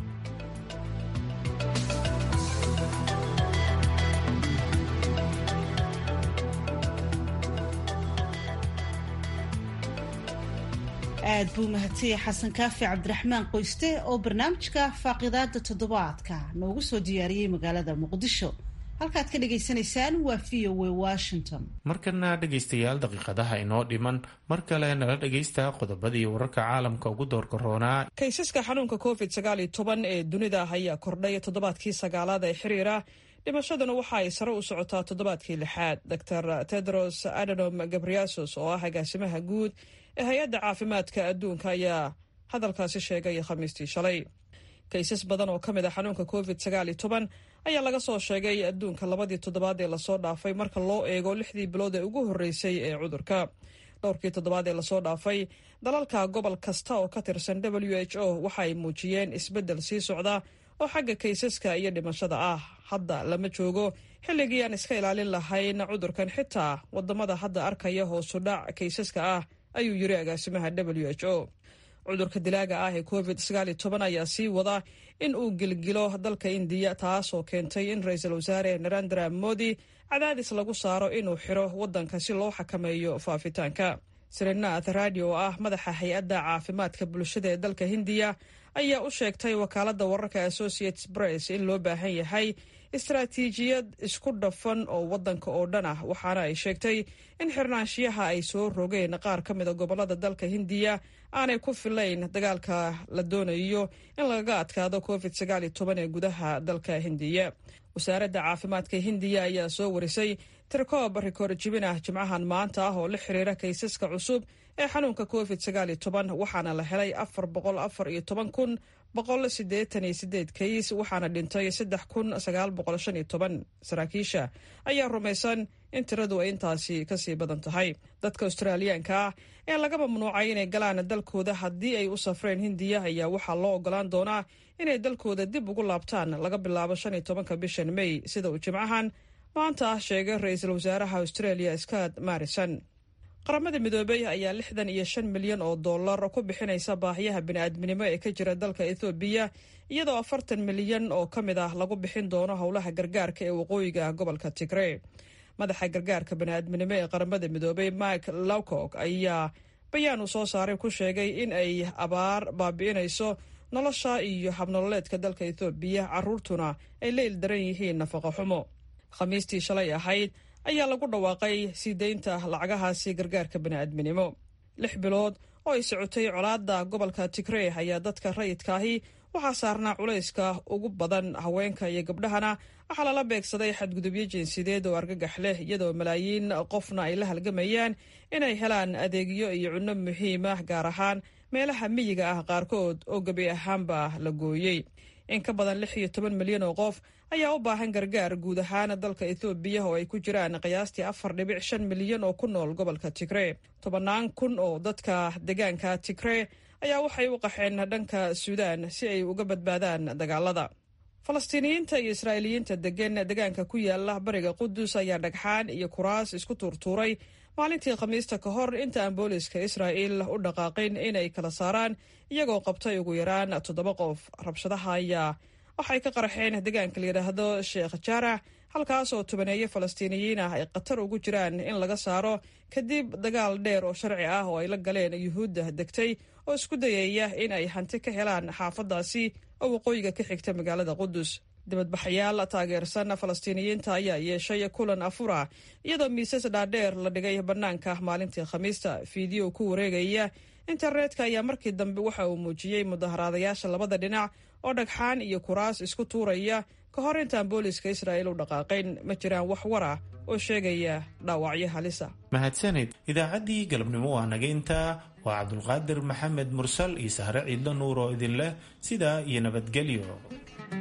aad buu mahadsanyahay xasan kaafi cabdiraxmaan qoyste oo barnaamijka faaqidaada toddobaadka noogu soo diyaariyey magaalada muqdisho. halkaad ka dhagaysanaysaan waa v o a Washington. markana dhegaystayaal daqiiqadaha inoo dhiman mar kale nala dhagaysta qodobadii wararka caalamka ugu doorka roonaa. kaysaska xanuunka covid-19 ee dunida ayaa kordhay toddobaadkii sagaalaad ee xiriira, dhimashaduna waxa ay sare u socotaa toddobaadkii lixaad. dr tedros adhanom ghebreyesus oo ah agaasimaha guud ee hay-adda caafimaadka adduunka ayaa hadalkaasi sheegay khamiistii shalay. kaysas badan oo ka mid a xanuunka covid-19 ayaa laga soo sheegay adduunka labadii toddobaad ee lasoo dhaafay marka loo eego 6dii bilood ee ugu horreysay ee cudurka. dhowrkii toddobaad ee lasoo dhaafay dalalka gobol kasta oo ka tirsan WHO waxa ay muujiyeen isbeddel sii socda oo xagga kaysaska iyo dhimashada ah. hadda lama joogo xilligii aan iska ilaalin lahayn cudurkan, xitaa wadamada hadda arkaya hoosudhac kaysaska ah, ayuu yiri agaasimaha WHO. cudurka dilaaga ah ee covid-19 ayaa sii wada in uu gilgilo dalka indiya, taasoo keentay in ra-iisul wasaare narendra modi cadaadis lagu saaro inuu xiro wadanka si loo xakameeyo faafitaanka. Srinath Reddy oo ah madaxa hay-adda caafimaadka bulshada ee dalka hindiya ayaa u sheegtay wakaalada wararka Associated Press in loo baahan yahay istaraatiijiyad isku dhafan oo wadanka oo dhan ah, waxaana ay sheegtay in xirnaanshiyaha ay soo rogeen qaar ka mid a gobolada dalka hindiya aanay ku filayn dagaalka la doonayo in lagaga adkaado covid-19 ee gudaha dalka hindiya. wasaaradda caafimaadka hindiya ayaa soo warisay tirkoob rikoor jibin ah jimcahan maanta ah oo la xiriira kaysaska cusub ee xanuunka covid-19, waxaana la helay 414,188 kays, waxaana dhintay 3,915. saraakiisha ayaa rumaysan in tiradu ay intaasi kasii badan tahay. dadka australiyaanka ah ee laga mamnuucay inay galaan dalkooda haddii ay u safreen hindiya ayaa waxaa loo ogolaan doonaa inay dalkooda dib ugu laabtaan laga bilaabo 15 bishan May, sida uu jimcahan maanta ah sheegay ra-iisul wasaaraha Australia Scott Morrison. qaramada midoobay ayaa 65 milyan oo dollar ku bixinaysa baahiyaha bini'aadminimo ee ka jira dalka Ethiopia, iyadoo 40 milyan oo ka mid ah lagu bixin doono howlaha gargaarka ee waqooyiga gobolka Tigray. madaxa gargaarka bini'aadminimo ee qaramada midoobay Mike Lowcock ayaa bayaan uu soo saaray ku sheegay in ay abaar baabi'inayso nolosha iyo habnololeedka dalka Ethiopia, carruurtuna ay la ildaran yihiin nafaqo xumo. khamiistii shalay ahayd ayaa lagu dhawaaqay sii deynta lacagahaasi gargaarka bini'aadminimo. 6 bilood oo ay socotay colaadda gobolka Tigray ayaa dadka rayidkaahi waxaa saarnaa culayska ugu badan. haweenka iyo gabdhahana waxaa lala beegsaday xadgudubyo jinsideed oo argagax leh, iyadoo malaayiin qofna ay la halgamayaan inay helaan adeegyo iyo cunno muhiim ah, gaar ahaan meelaha miyiga ah qaarkood oo gebi ahaanba la gooyey. in ka badan 16 milyan oo qof ayaa u baahan gargaar guud ahaan dalka Ethiopia, oo ay ku jiraan qiyaastii 4.5 milyan oo ku nool gobolka Tigray. 10 kun oo dadka deegaanka Tigray ayaa waxay u qaxeen dhanka Suudaan si ay uga badbaadaan dagaalada. Falastiiniyiinta iyo Israa'iiliyiinta deegaanka ku yaala bariga Qudus ayaa dhagxaan iyo kuraas isku tuurtuuray maalintii Khamiista ka hor inta aan booliska Israa'iil u dhaqaaqin inay kala saaraan, iyagoo qabtay ugu yaraan 7 qof. rabshadaha ayaa waxay ka qarxeen deegaanka la yidhaahdo Sheikh Jarrah, halkaas oo tobaneeyo Falastiiniyiin ah ay qatar ugu jiraan in laga saaro kadib dagaal dheer oo sharci ah oo ay la galeen yuhuudda degtay oo isku dayaya in ay hanti ka helaan xaafadaasi oo waqooyiga ka xigta magaalada Qudus. dibadbaxayaal taageersan Falastiiniyiinta ayaa yeeshay kulan afura, iyadoo miisas dhaadheer la dhigay bannaanka maalintii Khamiista. fiideo ku wareegaya internetka ayaa markii dambe waxa uu muujiyey mudaharaadayaasha labada dhinac oo dhagxaan iyo kuraas isku tuuraya ka hor intaan booliiska israa'iil u dhaqaaqayn. ma jiraan wax war ah oo sheegaya dhaawacyo halisa. mahadsanid. idaacaddii galabnimo waa naga intaa. waa cabdulqaadir maxamed mursal iyo sahre ciidlo nuur oo idin leh sidaa iyo nabadgelyo.